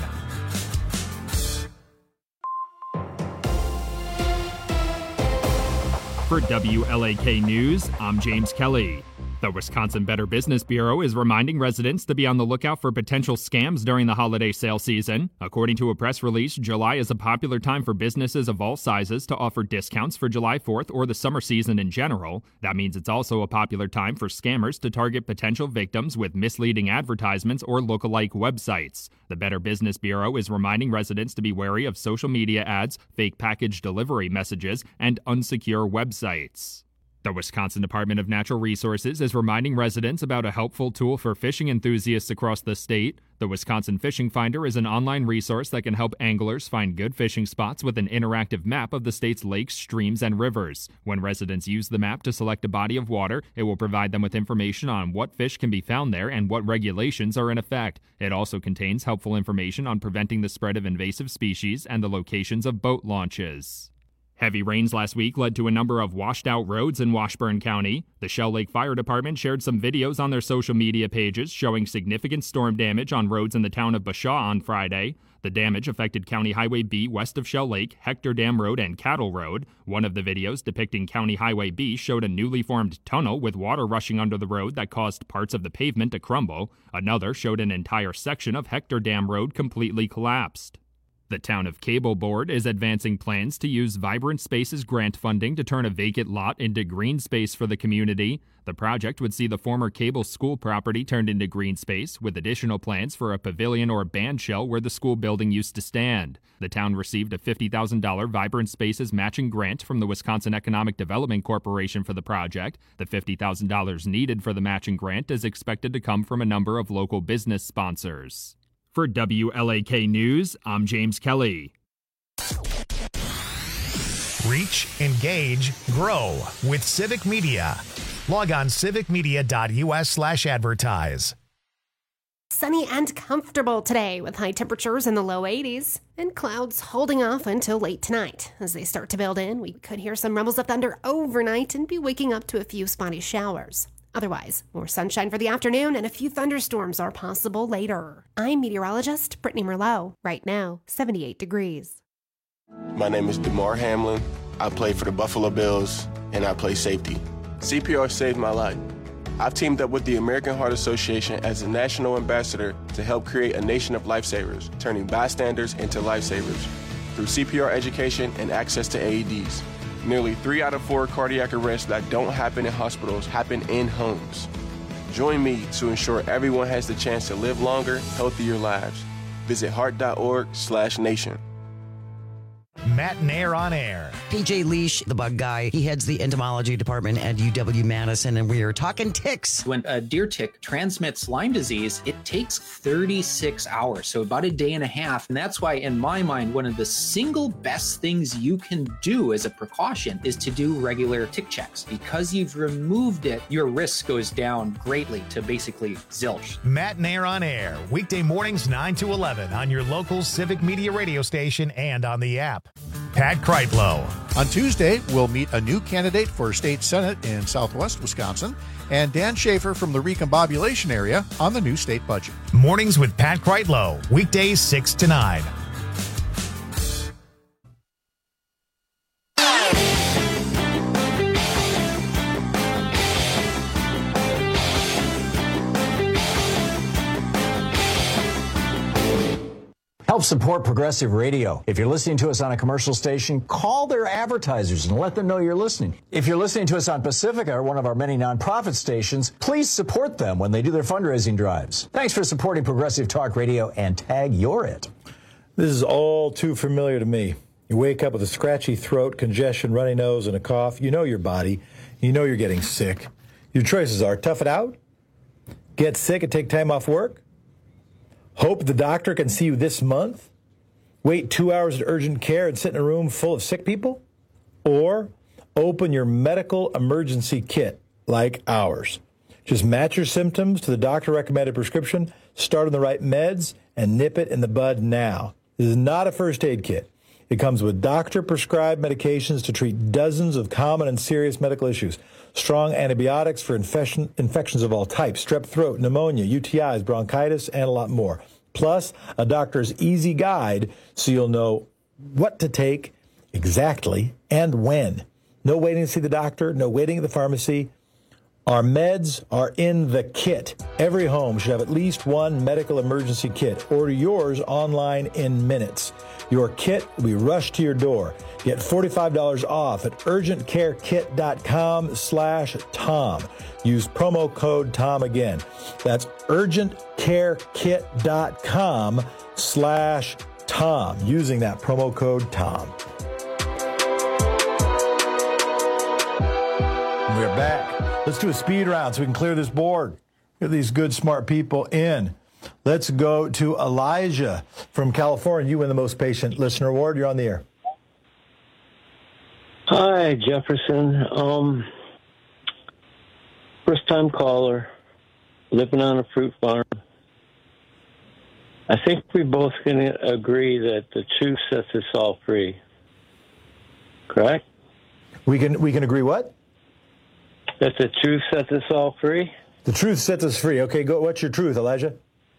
For W L A K News, I'm James Kelly. The Wisconsin Better Business Bureau is reminding residents to be on the lookout for potential scams during the holiday sale season. According to a press release, July is a popular time for businesses of all sizes to offer discounts for July fourth or the summer season in general. That means it's also a popular time for scammers to target potential victims with misleading advertisements or lookalike websites. The Better Business Bureau is reminding residents to be wary of social media ads, fake package delivery messages, and unsecure websites. The Wisconsin Department of Natural Resources is reminding residents about a helpful tool for fishing enthusiasts across the state. The Wisconsin Fishing Finder is an online resource that can help anglers find good fishing spots with an interactive map of the state's lakes, streams, and rivers. When residents use the map to select a body of water, it will provide them with information on what fish can be found there and what regulations are in effect. It also contains helpful information on preventing the spread of invasive species and the locations of boat launches. Heavy rains last week led to a number of washed-out roads in Washburn County. The Shell Lake Fire Department shared some videos on their social media pages showing significant storm damage on roads in the town of Bashaw on Friday. The damage affected County Highway B west of Shell Lake, Hector Dam Road, and Cattle Road. One of the videos depicting County Highway B showed a newly formed tunnel with water rushing under the road that caused parts of the pavement to crumble. Another showed an entire section of Hector Dam Road completely collapsed. The town of Cable Board is advancing plans to use Vibrant Spaces grant funding to turn a vacant lot into green space for the community. The project would see the former Cable School property turned into green space, with additional plans for a pavilion or band shell where the school building used to stand. The town received a fifty thousand dollars Vibrant Spaces matching grant from the Wisconsin Economic Development Corporation for the project. The fifty thousand dollars needed for the matching grant is expected to come from a number of local business sponsors. For W L A K News, I'm James Kelly. Reach, engage, grow with Civic Media. Log on civicmedia.us slash advertise. Sunny and comfortable today with high temperatures in the low eighties and clouds holding off until late tonight. As they start to build in, we could hear some rumbles of thunder overnight and be waking up to a few spotty showers. Otherwise, more sunshine for the afternoon and a few thunderstorms are possible later. I'm meteorologist Brittany Merlot. Right now, seventy-eight degrees. My name is DeMar Hamlin. I play for the Buffalo Bills, and I play safety. C P R saved my life. I've teamed up with the American Heart Association as a national ambassador to help create a nation of lifesavers, turning bystanders into lifesavers through C P R education and access to A E Ds. Nearly three out of four cardiac arrests that don't happen in hospitals happen in homes. Join me to ensure everyone has the chance to live longer, healthier lives. Visit heart.org slash nation. Matt Nair on air. P J Leash, the bug guy, he heads the entomology department at U W Madison, and we are talking ticks. When a deer tick transmits Lyme disease, it takes thirty-six hours, so about a day and a half. And that's why, in my mind, one of the single best things you can do as a precaution is to do regular tick checks. Because you've removed it, your risk goes down greatly to basically zilch. Matt Nair on air, weekday mornings nine to eleven on your local Civic Media radio station and on the app. Pat Kreitlow. On Tuesday, we'll meet a new candidate for state senate in southwest Wisconsin and Dan Schaefer from the recombobulation area on the new state budget. Mornings with Pat Kreitlow, weekdays six to nine. Help support Progressive Radio. If you're listening to us on a commercial station, call their advertisers and let them know you're listening. If you're listening to us on Pacifica, or one of our many nonprofit stations, please support them when they do their fundraising drives. Thanks for supporting Progressive Talk Radio, and tag you're it. This is all too familiar to me. You wake up with a scratchy throat, congestion, runny nose, and a cough. You know your body. You know you're getting sick. Your choices are tough it out, get sick and take time off work, hope the doctor can see you this month, wait two hours at urgent care and sit in a room full of sick people, or open your medical emergency kit like ours. Just match your symptoms to the doctor-recommended prescription, start on the right meds, and nip it in the bud now. This is not a first aid kit. It comes with doctor-prescribed medications to treat dozens of common and serious medical issues. Strong antibiotics for infection, infections of all types, strep throat, pneumonia, U T Is, bronchitis, and a lot more. Plus, a doctor's easy guide so you'll know what to take exactly and when. No waiting to see the doctor, no waiting at the pharmacy. Our meds are in the kit. Every home should have at least one medical emergency kit. Order yours online in minutes. Your kit will be rushed to your door. Get forty-five dollars off at urgentcarekit.com slash Tom. Use promo code Tom again. That's urgentcarekit.com slash Tom. Using that promo code Tom. We're back. Let's do a speed round so we can clear this board. Get these good, smart people in. Let's go to Elijah from California. You win the most patient listener award. You're on the air. Hi, Jefferson. Um, first time caller, living on a fruit farm. I think we both can agree that the truth sets us all free. Correct? We can we can agree what? That the truth sets us all free? The truth sets us free. Okay, go. What's your truth, Elijah?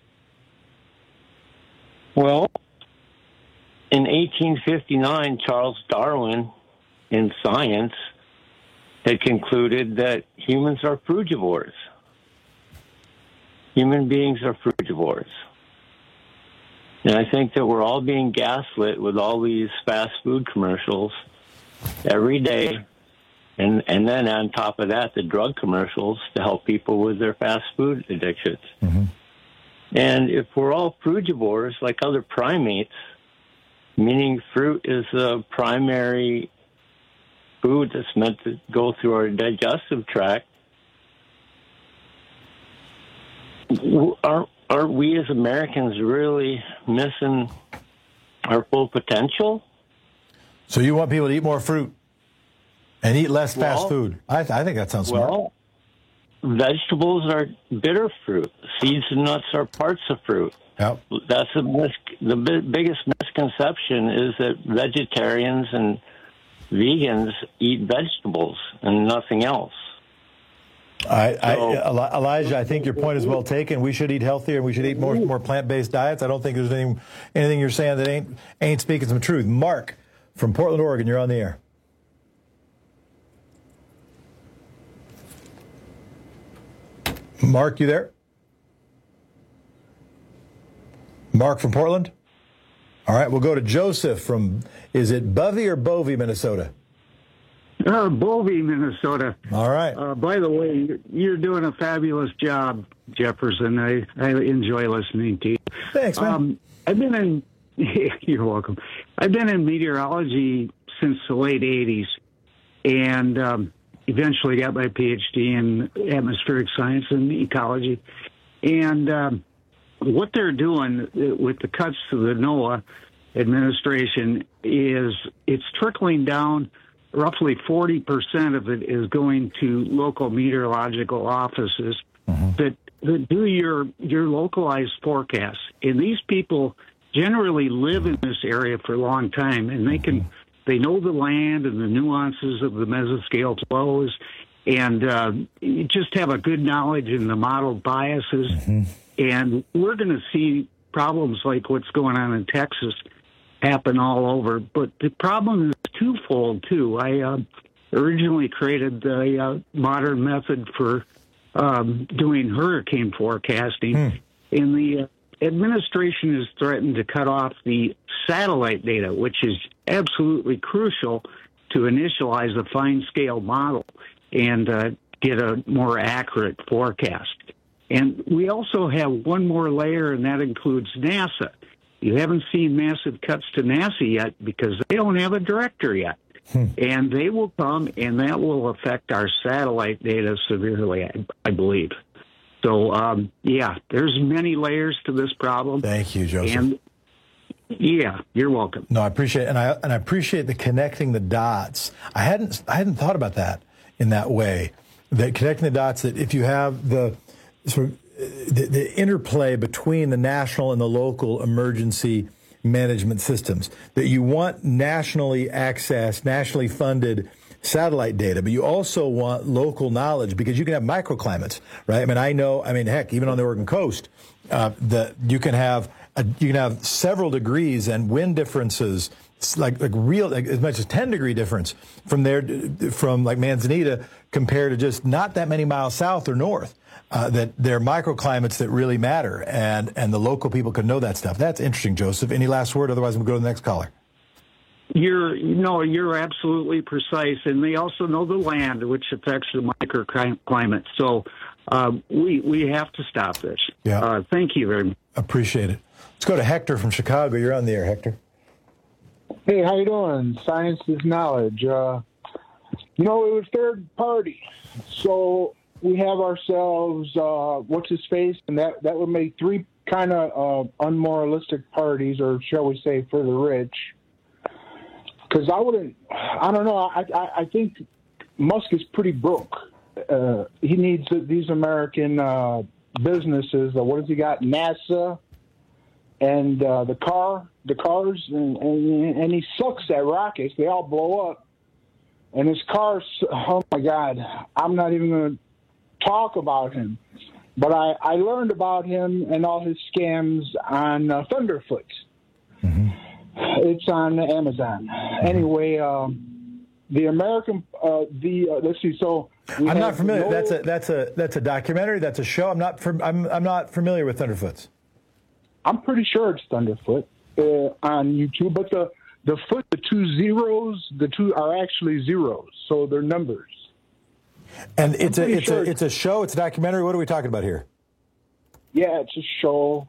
Well, in eighteen fifty-nine, Charles Darwin, in Science, had concluded that humans are frugivores. Human beings are frugivores. And I think that we're all being gaslit with all these fast food commercials every day. And and then on top of that, the drug commercials to help people with their fast food addictions. Mm-hmm. And if we're all frugivores like other primates, meaning fruit is the primary food that's meant to go through our digestive tract, aren't, aren't we as Americans really missing our full potential? So you want people to eat more fruit and eat less well, fast food? I, th- I think that sounds smart. Well, vegetables are bitter fruit. Seeds and nuts are parts of fruit. Yep. That's the, mis- the bi- biggest misconception is that vegetarians and vegans eat vegetables and nothing else. I, I, Elijah, I think your point is well taken. We should eat healthier and we should eat more more plant-based diets. I don't think there's any, anything you're saying that ain't ain't speaking some truth. Mark from Portland, Oregon, you're on the air. Mark, you there? Mark from Portland? All right, we'll go to Joseph from, is it Bovey or Bovey, Minnesota? Uh, Bovey, Minnesota. All right. Uh, by the way, you're doing a fabulous job, Jefferson. I, I enjoy listening to you. Thanks, man. Um, I've been in, you're welcome. I've been in meteorology since the late eighties, and um, eventually got my P H D in atmospheric science and ecology. And um, what they're doing with the cuts to the NOAA administration is it's trickling down. Roughly forty percent of it is going to local meteorological offices mm-hmm. that, that do your, your localized forecasts. And these people generally live in this area for a long time, and they can they know the land and the nuances of the mesoscale flows, and uh, just have a good knowledge in the modeled biases. Mm-hmm. And we're going to see problems like what's going on in Texas happen all over. But the problem is twofold, too. I uh, originally created the uh, modern method for um, doing hurricane forecasting. Mm. And the uh, administration has threatened to cut off the satellite data, which is absolutely crucial to initialize a fine-scale model and uh, get a more accurate forecast. And we also have one more layer, and that includes NASA. You haven't seen massive cuts to NASA yet because they don't have a director yet. Hmm. And they will come, and that will affect our satellite data severely, I, I believe. So, um, yeah, there's many layers to this problem. Thank you, Joseph. And, yeah, you're welcome. No, I appreciate it. And I, and I appreciate the connecting the dots. I hadn't, I hadn't thought about that in that way, that connecting the dots, that if you have the sort of the, the interplay between the national and the local emergency management systems, that you want nationally accessed, nationally funded satellite data, but you also want local knowledge because you can have microclimates, right? I mean, I know, I mean, heck, even on the Oregon coast, uh, the, you can have a, you can have several degrees and wind differences, like like real, like as much as ten degree difference from there, from like Manzanita compared to just not that many miles south or north. Uh, that there are microclimates that really matter, and, and the local people can know that stuff. That's interesting, Joseph. Any last word? Otherwise, we'll go to the next caller. You're no, you're absolutely precise, and they also know the land, which affects the microclimate. So uh, we we have to stop this. Yeah. Uh, thank you very much. Appreciate it. Let's go to Hector from Chicago. You're on the air, Hector. Hey, how you doing? Science is knowledge. Uh, you know, it was third party, so we have ourselves, uh, what's his face, and that, that would make three kind of uh, unmoralistic parties, or shall we say, for the rich. Because I wouldn't, I don't know, I, I, I think Musk is pretty broke. Uh, he needs these American uh, businesses. Uh, what has he got? NASA and uh, the car, the cars, and, and, and he sucks at rockets. They all blow up. And his cars, oh my God, I'm not even going to talk about him, but I, I learned about him and all his scams on uh, Thunderfoot. Mm-hmm. It's on Amazon. Mm-hmm. Anyway, um, the American, uh, the uh, let's see. So I'm not familiar. No, that's a that's a that's a documentary. That's a show. I'm not. From, I'm I'm not familiar with Thunderfoots. I'm pretty sure it's Thunderfoot uh, on YouTube, but the the foot, the two zeros, the two are actually zeros, so they're numbers. And it's a it's sure. a it's a show. It's a documentary. What are we talking about here? Yeah, it's a show.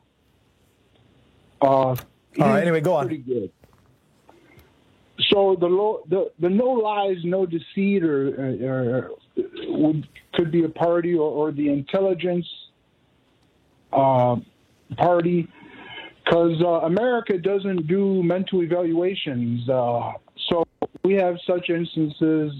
Uh, All right. Anyway, go on. Pretty good. So the lo- the the no lies, no deceit, or, or, or would, could be a party, or, or the intelligence uh, party, because uh, America doesn't do mental evaluations. Uh, so we have such instances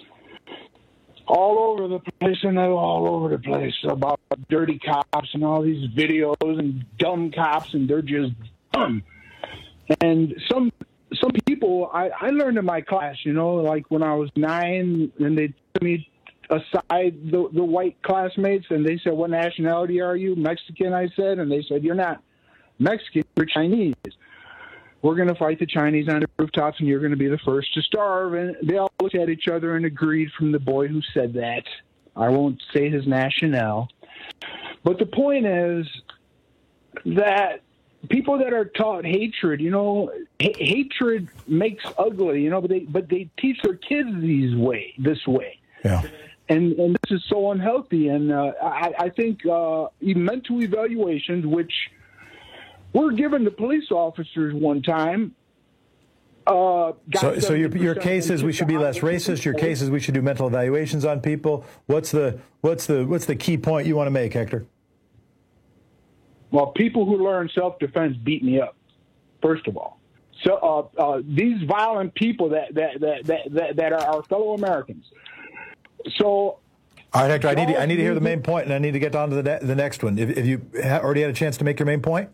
all over the place, and they're all over the place about dirty cops and all these videos and dumb cops, and they're just dumb. And some some people, I, I learned in my class, you know, like when I was nine, and they took me aside, the, the white classmates, and they said, what nationality are you? Mexican, I said. And they said, you're not Mexican, you're Chinese. We're going to fight the Chinese on the rooftops, and you're going to be the first to starve. And they all looked at each other and agreed from the boy who said that. I won't say his nationale. But the point is that people that are taught hatred, you know, ha- hatred makes ugly, you know, but they but they teach their kids these way, this way. Yeah. And and this is so unhealthy. And uh, I, I think uh, mental evaluations, which were given to police officers one time. Uh, so, so your your case is we should be less racist. Your case is we should do mental evaluations on people. What's the what's the what's the key point you want to make, Hector? Well, people who learn self-defense beat me up. First of all, so uh, uh, these violent people that that that that, that, that are our fellow Americans. So, all right, Hector, I need to, I need to hear the main point, and I need to get on to the ne- the next one. If, if you ha- already had a chance to make your main point.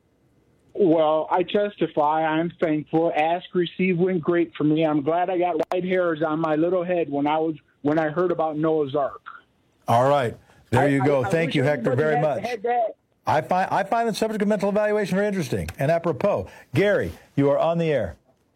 Well, I testify. I'm thankful. Ask, receive, went great for me. I'm glad I got white hairs on my little head when I was when I heard about Noah's Ark. All right, there you I, go. I, I Thank you, Hector, very had, much. Had that. I find I find the subject of mental evaluation very interesting and apropos. Gary, you are on the air.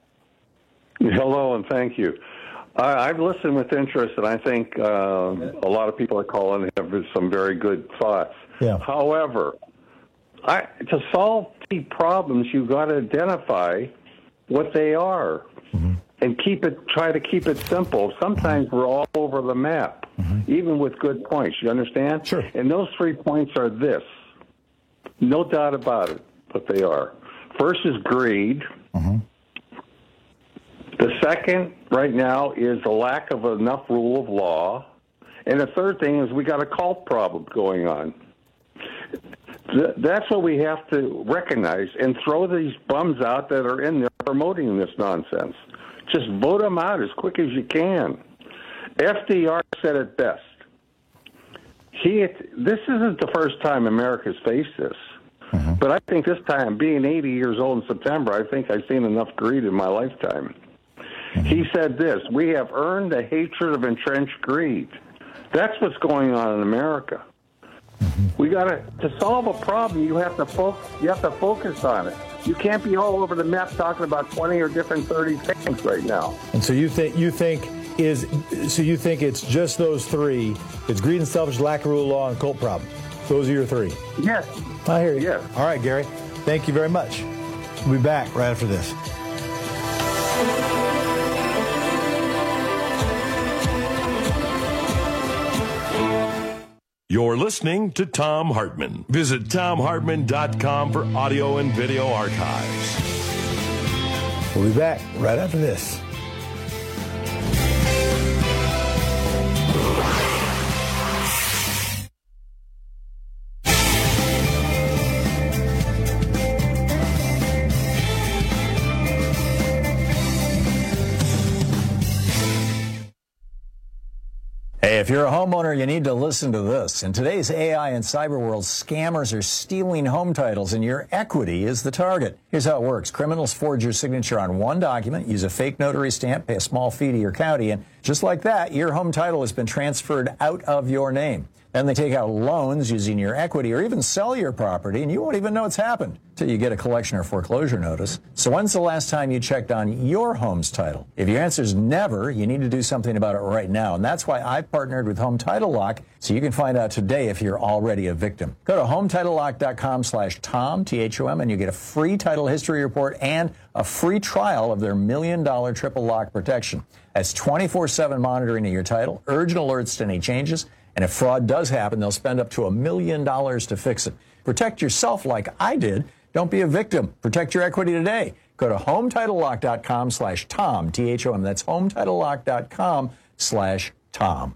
Hello, and thank you. I, I've listened with interest, and I think uh, a lot of people are calling have some very good thoughts. Yeah. However, I, to solve the problems, you've got to identify what they are mm-hmm. and keep it. Try to keep it simple. Sometimes mm-hmm. we're all over the map, mm-hmm. even with good points. You understand? Sure. And those three points are this. No doubt about it, but they are. First is greed. Mm-hmm. The second, right now, is the lack of enough rule of law. And the third thing is we got a cult problem going on. Th- that's what we have to recognize and throw these bums out that are in there promoting this nonsense. Just vote them out as quick as you can. F D R said it best. He, this isn't the first time America's faced this. Mm-hmm. But I think this time, being eighty years old in September, I think I've seen enough greed in my lifetime. Mm-hmm. He said this, we have earned the hatred of entrenched greed. That's what's going on in America. Mm-hmm. We got to, to solve a problem, you have to fo- you have to focus on it. You can't be all over the map talking about twenty or different thirty things right now. And so you think you think is so you think it's just those three? It's greed and selfish, lack of rule of law, and cult problem. Those are your three. Yes. I hear you. Yes. All right, Gary. Thank you very much. We'll be back right after this. You're listening to Thom Hartmann. Visit Thom Hartmann dot com for audio and video archives. We'll be back right after this. Hey, if you're a homeowner, you need to listen to this. In today's A I and cyber world, scammers are stealing home titles, and your equity is the target. Here's how it works. Criminals forge your signature on one document, use a fake notary stamp, pay a small fee to your county, and just like that, your home title has been transferred out of your name. Then they take out loans using your equity or even sell your property, and you won't even know it's happened until you get a collection or foreclosure notice. So when's the last time you checked on your home's title? If your answer is never, you need to do something about it right now. And that's why I partnered with Home Title Lock, so you can find out today if you're already a victim. Go to home title lock dot com slash Tom, T H O M, and you get a free title history report and a free trial of their million dollar triple lock protection. That's twenty-four seven monitoring of your title, urgent alerts to any changes, and if fraud does happen, they'll spend up to a million dollars to fix it. Protect yourself like I did. Don't be a victim. Protect your equity today. Go to home title lock dot com slash Tom, T H O M. That's home title lock dot com slash Tom.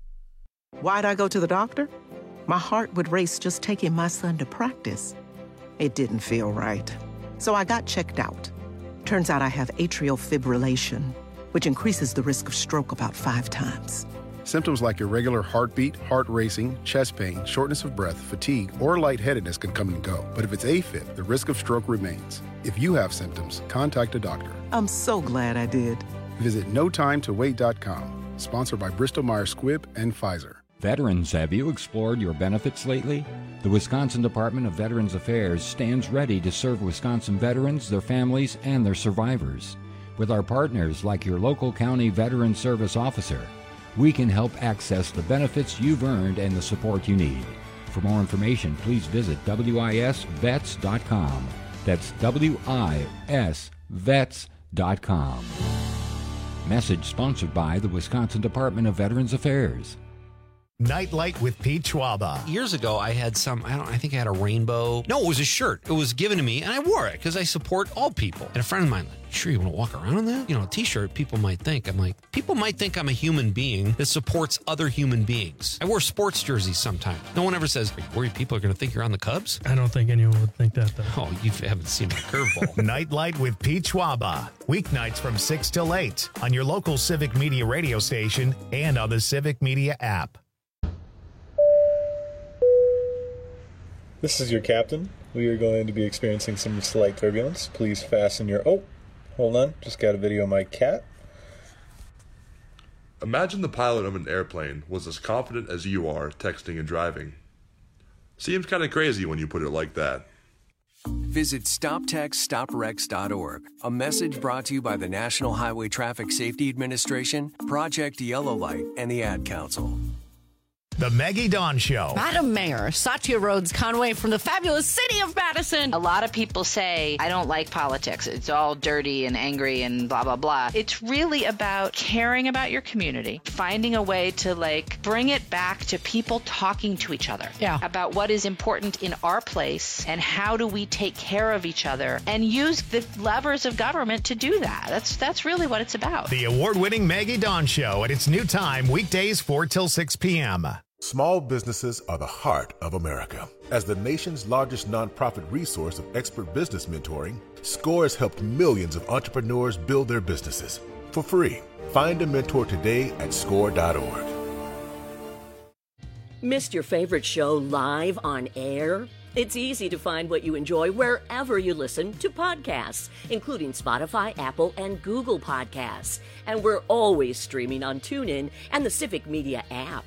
Why'd I go to the doctor? My heart would race just taking my son to practice. It didn't feel right. So I got checked out. Turns out I have atrial fibrillation, which increases the risk of stroke about five times. Symptoms like irregular heartbeat, heart racing, chest pain, shortness of breath, fatigue, or lightheadedness can come and go. But if it's AFib, the risk of stroke remains. If you have symptoms, contact a doctor. I'm so glad I did. Visit no time to wait dot com. Sponsored by Bristol Myers Squibb and Pfizer. Veterans, have you explored your benefits lately? The Wisconsin Department of Veterans Affairs stands ready to serve Wisconsin veterans, their families, and their survivors. With our partners like your local county veteran service officer, we can help access the benefits you've earned and the support you need. For more information, please visit W I S vets dot com. That's W I S vets dot com. Message sponsored by the Wisconsin Department of Veterans Affairs. Nightlight with Pete Schwaba. Years ago, I had some, I don't I think I had a rainbow. No, it was a shirt. It was given to me, and I wore it because I support all people. And a friend of mine, like, sure you want to walk around in that? You know, a t-shirt, people might think. I'm like, people might think I'm a human being that supports other human beings. I wear sports jerseys sometimes. No one ever says, are you worried people are going to think you're on the Cubs? I don't think anyone would think that, though. Oh, you haven't seen my curveball. Nightlight with Pete Schwaba. Weeknights from six till eight on your local Civic Media radio station and on the Civic Media app. This is your captain. We are going to be experiencing some slight turbulence. Please fasten your... Oh, hold on. Just got a video of my cat. Imagine the pilot of an airplane was as confident as you are texting and driving. Seems kind of crazy when you put it like that. Visit stop text stop wrecks dot org. A message brought to you by the National Highway Traffic Safety Administration, Project Yellow Light, and the Ad Council. The Maggie Dawn Show. Madam Mayor, Satya Rhodes Conway from the fabulous city of Madison. A lot of people say, I don't like politics. It's all dirty and angry and blah, blah, blah. It's really about caring about your community, finding a way to, like, bring it back to people talking to each other yeah. about what is important in our place and how do we take care of each other and use the levers of government to do that. That's, that's really what it's about. The award-winning Maggie Dawn Show at its new time, weekdays four till six p.m. Small businesses are the heart of America. As the nation's largest nonprofit resource of expert business mentoring, SCORE has helped millions of entrepreneurs build their businesses for free. Find a mentor today at score dot org. Missed your favorite show live on air? It's easy to find what you enjoy wherever you listen to podcasts, including Spotify, Apple, and Google Podcasts. And we're always streaming on TuneIn and the Civic Media app.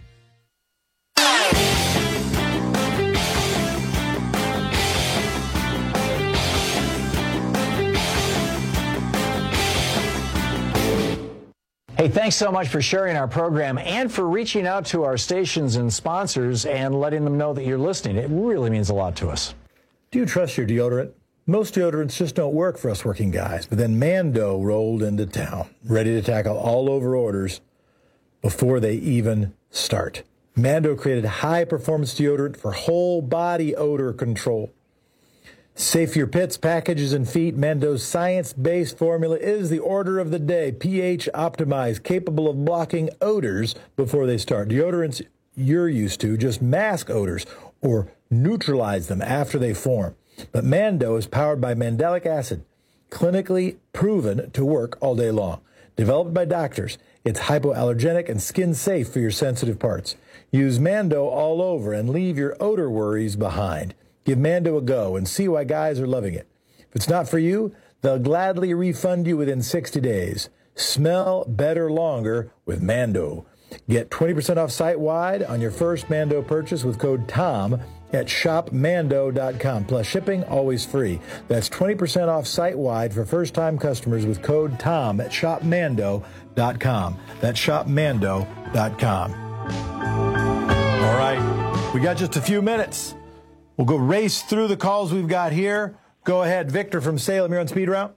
Hey, thanks so much for sharing our program and for reaching out to our stations and sponsors and letting them know that you're listening. It really means a lot to us. Do you trust your deodorant? Most deodorants just don't work for us working guys, but then Mando rolled into town, ready to tackle all over orders before they even start. Mando created high-performance deodorant for whole body odor control. Safe for your pits, packages, and feet, Mando's science-based formula is the order of the day. pH optimized, capable of blocking odors before they start. Deodorants you're used to just mask odors or neutralize them after they form. But Mando is powered by mandelic acid, clinically proven to work all day long. Developed by doctors, it's hypoallergenic and skin-safe for your sensitive parts. Use Mando all over and leave your odor worries behind. Give Mando a go and see why guys are loving it. If it's not for you, they'll gladly refund you within sixty days. Smell better longer with Mando. Get twenty percent off site-wide on your first Mando purchase with code TOM at shop mando dot com. Plus shipping, always free. That's twenty percent off site-wide for first-time customers with code TOM at shop mando dot com. That's shop mando dot com. All right, we got just a few minutes. We'll go race through the calls we've got here. Go ahead, Victor from Salem. You're on Speed Route.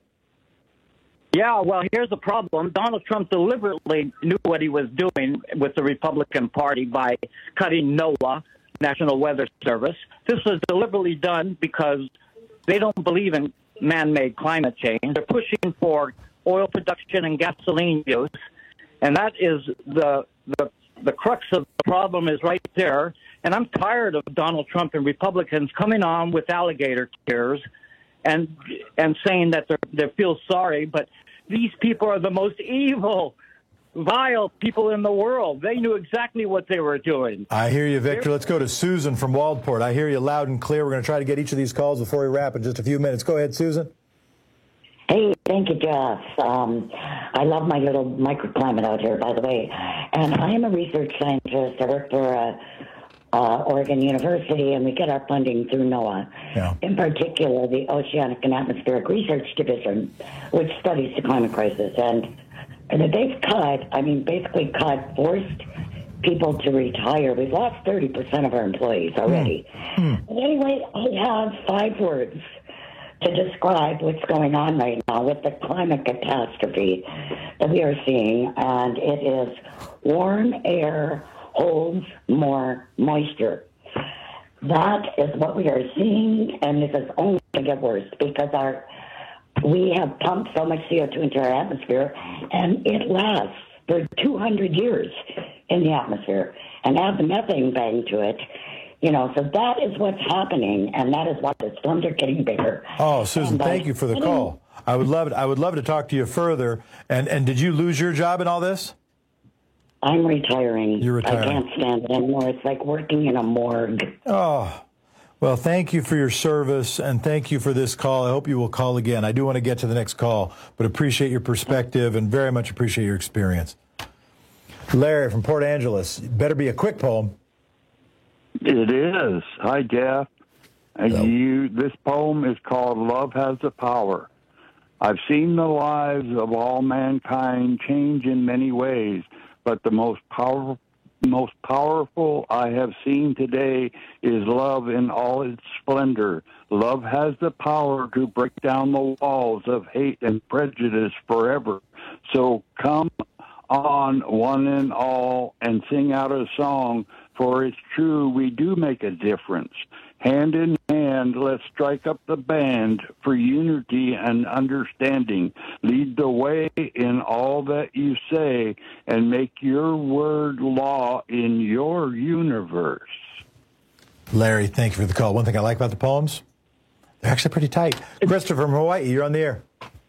Yeah, well, here's the problem. Donald Trump deliberately knew what he was doing with the Republican Party by cutting NOAA, National Weather Service. This was deliberately done because they don't believe in man-made climate change. They're pushing for oil production and gasoline use, and that is the the the crux of the problem is right there. And I'm tired of Donald Trump and Republicans coming on with alligator tears and and saying that they they feel sorry, but these people are the most evil, vile people in the world. They knew exactly what they were doing. I hear you, Victor. Let's go to Susan from Waldport. I hear you loud and clear. We're going to try to get each of these calls before we wrap in just a few minutes. Go ahead, Susan. Hey, thank you, Jeff. Um, I love my little microclimate out here, by the way. And I am a research scientist. I work for uh, uh, Oregon University, and we get our funding through NOAA. Yeah. In particular, the Oceanic and Atmospheric Research Division, which studies the climate crisis. And, and they've cut, I mean, basically cut, forced people to retire. We've lost thirty percent of our employees already. Mm. But anyway, I have five words to describe what's going on right now with the climate catastrophe that we are seeing, and it is warm air holds more moisture. That is what we are seeing, and this is only going to get worse because our we have pumped so much C O two into our atmosphere, and it lasts for two hundred years in the atmosphere. And add the methane bang to it, you know, so that is what's happening, and that is why the storms are getting bigger. Oh, Susan, and, thank you for the call. I would love it. I would love to talk to you further. And and did you lose your job in all this? I'm retiring. You're retiring. I can't stand it anymore. It's like working in a morgue. Oh, well, thank you for your service, and thank you for this call. I hope you will call again. I do want to get to the next call, but appreciate your perspective and very much appreciate your experience. Larry from Port Angeles. Better be a quick poem. It is. Hi, Jeff. And you, this poem is called Love Has the Power. I've seen the lives of all mankind change in many ways, but the most powerful, most powerful I have seen today is love in all its splendor. Love has the power to break down the walls of hate and prejudice forever. So come on, one and all, and sing out a song, for it's true we do make a difference. Hand in hand, let's strike up the band for unity and understanding. Lead the way in all that you say and make your word law in your universe. Larry, thank you for the call. One thing I like about the poems, they're actually pretty tight. Christopher from Hawaii, you're on the air.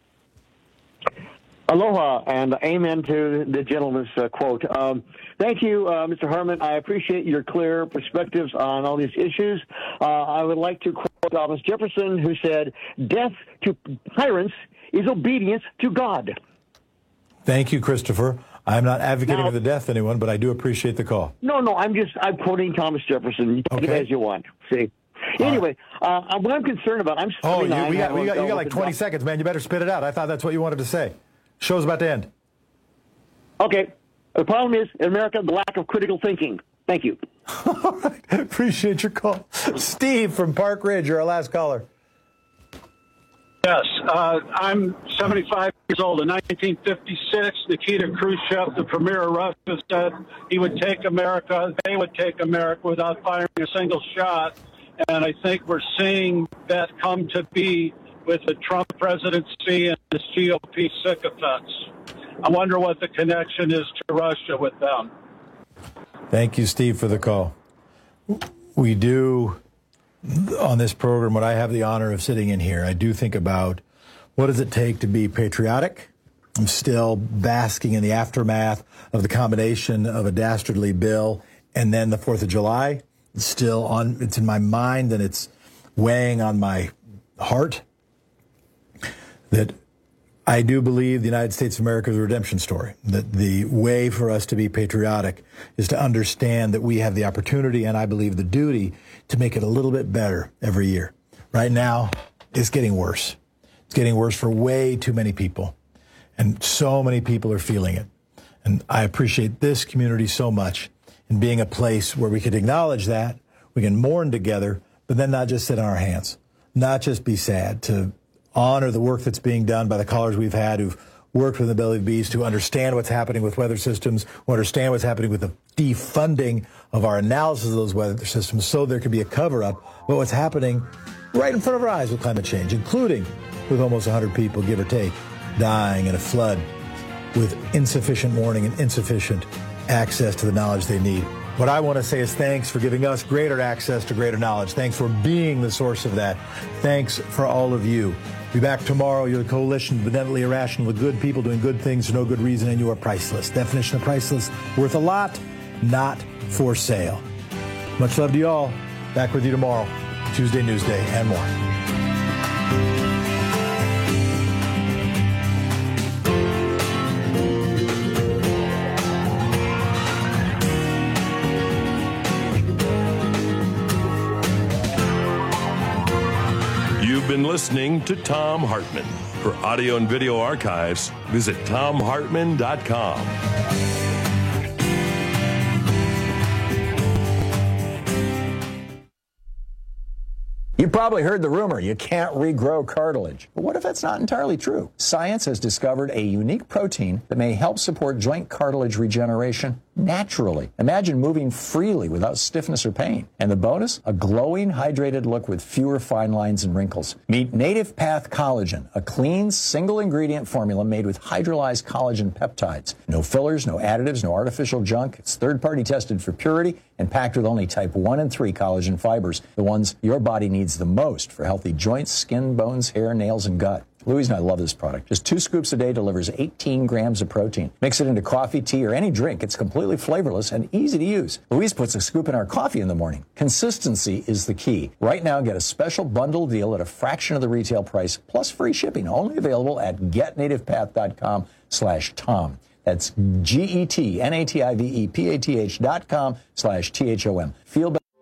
Aloha, and amen to the gentleman's uh, quote. Um, thank you, uh, Mister Hartman. I appreciate your clear perspectives on all these issues. Uh, I would like to quote Thomas Jefferson, who said, "Death to tyrants is obedience to God." Thank you, Christopher. I'm not advocating Now, for the death of anyone, but I do appreciate the call. No, no, I'm just, I'm quoting Thomas Jefferson. You take Okay. it as you want. See? Anyway, uh, what I'm concerned about, I'm Oh, you, seventy-nine, we got, I we got, you was got like with twenty the- seconds, man. You better spit it out. I thought that's what you wanted to say. Show's about to end. Okay. The problem is, in America, the lack of critical thinking. Thank you. All right. Appreciate your call. Steve from Park Ridge, you're our last caller. Yes, uh, I'm seventy-five years old. In nineteen fifty-six, Nikita Khrushchev, the premier of Russia, said he would take America, they would take America without firing a single shot. And I think we're seeing that come to be with the Trump presidency and this G O P sycophants. I wonder what the connection is to Russia with them. Thank you, Steve, for the call. We do, on this program, what I have the honor of sitting in here, I do think about what does it take to be patriotic. I'm still basking in the aftermath of the combination of a dastardly bill and then the fourth of July. It's still on, it's in my mind and it's weighing on my heart that I do believe the United States of America is a redemption story, that the way for us to be patriotic is to understand that we have the opportunity and I believe the duty to make it a little bit better every year. Right now, it's getting worse. It's getting worse for way too many people. And so many people are feeling it. And I appreciate this community so much in being a place where we could acknowledge that, we can mourn together, but then not just sit on our hands, not just be sad, to honor the work that's being done by the callers we've had who've worked with the belly of the beast, who understand what's happening with weather systems, who understand what's happening with the defunding of our analysis of those weather systems so there can be a cover-up of what's happening right in front of our eyes with climate change, including with almost one hundred people, give or take, dying in a flood with insufficient warning and insufficient access to the knowledge they need. What I want to say is thanks for giving us greater access to greater knowledge. Thanks for being the source of that. Thanks for all of you. Be back tomorrow. You're the coalition, benevolently irrational, the good people doing good things for no good reason, and you are priceless. Definition of priceless, worth a lot, not for sale. Much love to you all. Back with you tomorrow, Tuesday Newsday, and more. You've been listening to Thom Hartmann. For audio and video archives, visit thom hartmann dot com. You probably heard the rumor you can't regrow cartilage. But what if that's not entirely true? Science has discovered a unique protein that may help support joint cartilage regeneration naturally. Imagine moving freely without stiffness or pain. And the bonus? A glowing, hydrated look with fewer fine lines and wrinkles. Meet Native Path Collagen, a clean, single-ingredient formula made with hydrolyzed collagen peptides. No fillers, no additives, no artificial junk. It's third-party tested for purity and packed with only type one and three collagen fibers, the ones your body needs the most for healthy joints, skin, bones, hair, nails, and gut. Louise and I love this product. Just two scoops a day delivers eighteen grams of protein. Mix it into coffee, tea, or any drink. It's completely flavorless and easy to use. Louise puts a scoop in our coffee in the morning. Consistency is the key. Right now, get a special bundle deal at a fraction of the retail price, plus free shipping. Only available at get native path dot com slash Tom. That's G E T N A T I V E P A T H dot com slash T H O M. Feel better.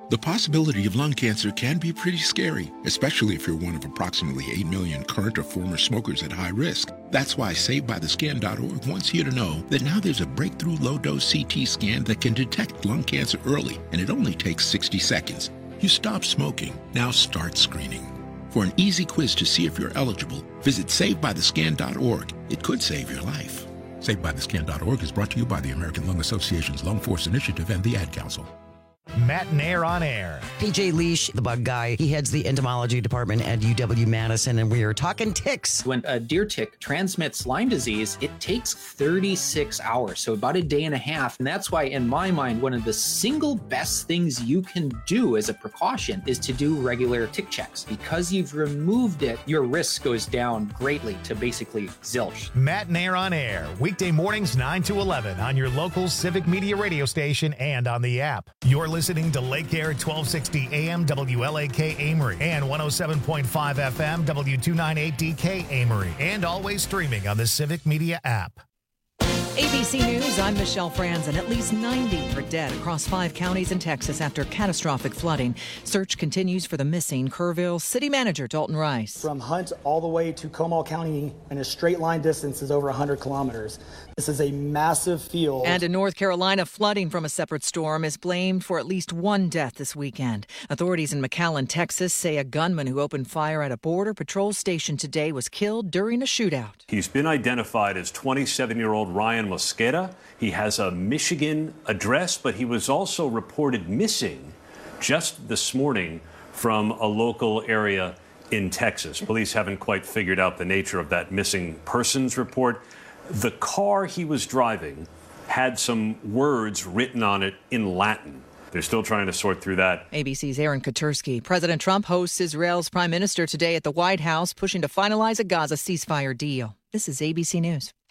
The possibility of lung cancer can be pretty scary, especially if you're one of approximately eight million current or former smokers at high risk. That's why Saved By The Scan dot org wants you to know that now there's a breakthrough low-dose C T scan that can detect lung cancer early, and it only takes sixty seconds. You stop smoking, now start screening. For an easy quiz to see if you're eligible, visit Saved By The Scan dot org. It could save your life. Saved By The Scan dot org is brought to you by the American Lung Association's Lung Force Initiative and the Ad Council. Matt and Air on Air. P J Leash, the bug guy, he heads the entomology department at U W Madison, and we are talking ticks. When a deer tick transmits Lyme disease, it takes thirty-six hours, so about a day and a half. And that's why, in my mind, one of the single best things you can do as a precaution is to do regular tick checks. Because you've removed it, your risk goes down greatly to basically zilch. Matt and Air on Air, weekday mornings nine to eleven on your local Civic Media radio station and on the app. You're listening to Lake Air twelve sixty A M W L A K Amory and one oh seven point five F M W two ninety-eight D K Amory, and always streaming on the Civic Media app. A B C News, I'm Michelle Franzen. At least ninety are dead across five counties in Texas after catastrophic flooding. Search continues for the missing. Kerrville City Manager Dalton Rice. From Hunt all the way to Comal County in a straight line distance is over one hundred kilometers. This is a massive field. And in North Carolina, flooding from a separate storm is blamed for at least one death this weekend. Authorities in McAllen, Texas say a gunman who opened fire at a border patrol station today was killed during a shootout. He's been identified as twenty-seven-year-old Ryan Mosqueda. He has a Michigan address, but he was also reported missing just this morning from a local area in Texas. Police haven't quite figured out the nature of that missing persons report. The car he was driving had some words written on it in Latin. They're still trying to sort through that. A B C's Aaron Katursky. President Trump hosts Israel's prime minister today at the White House, pushing to finalize a Gaza ceasefire deal. This is A B C News.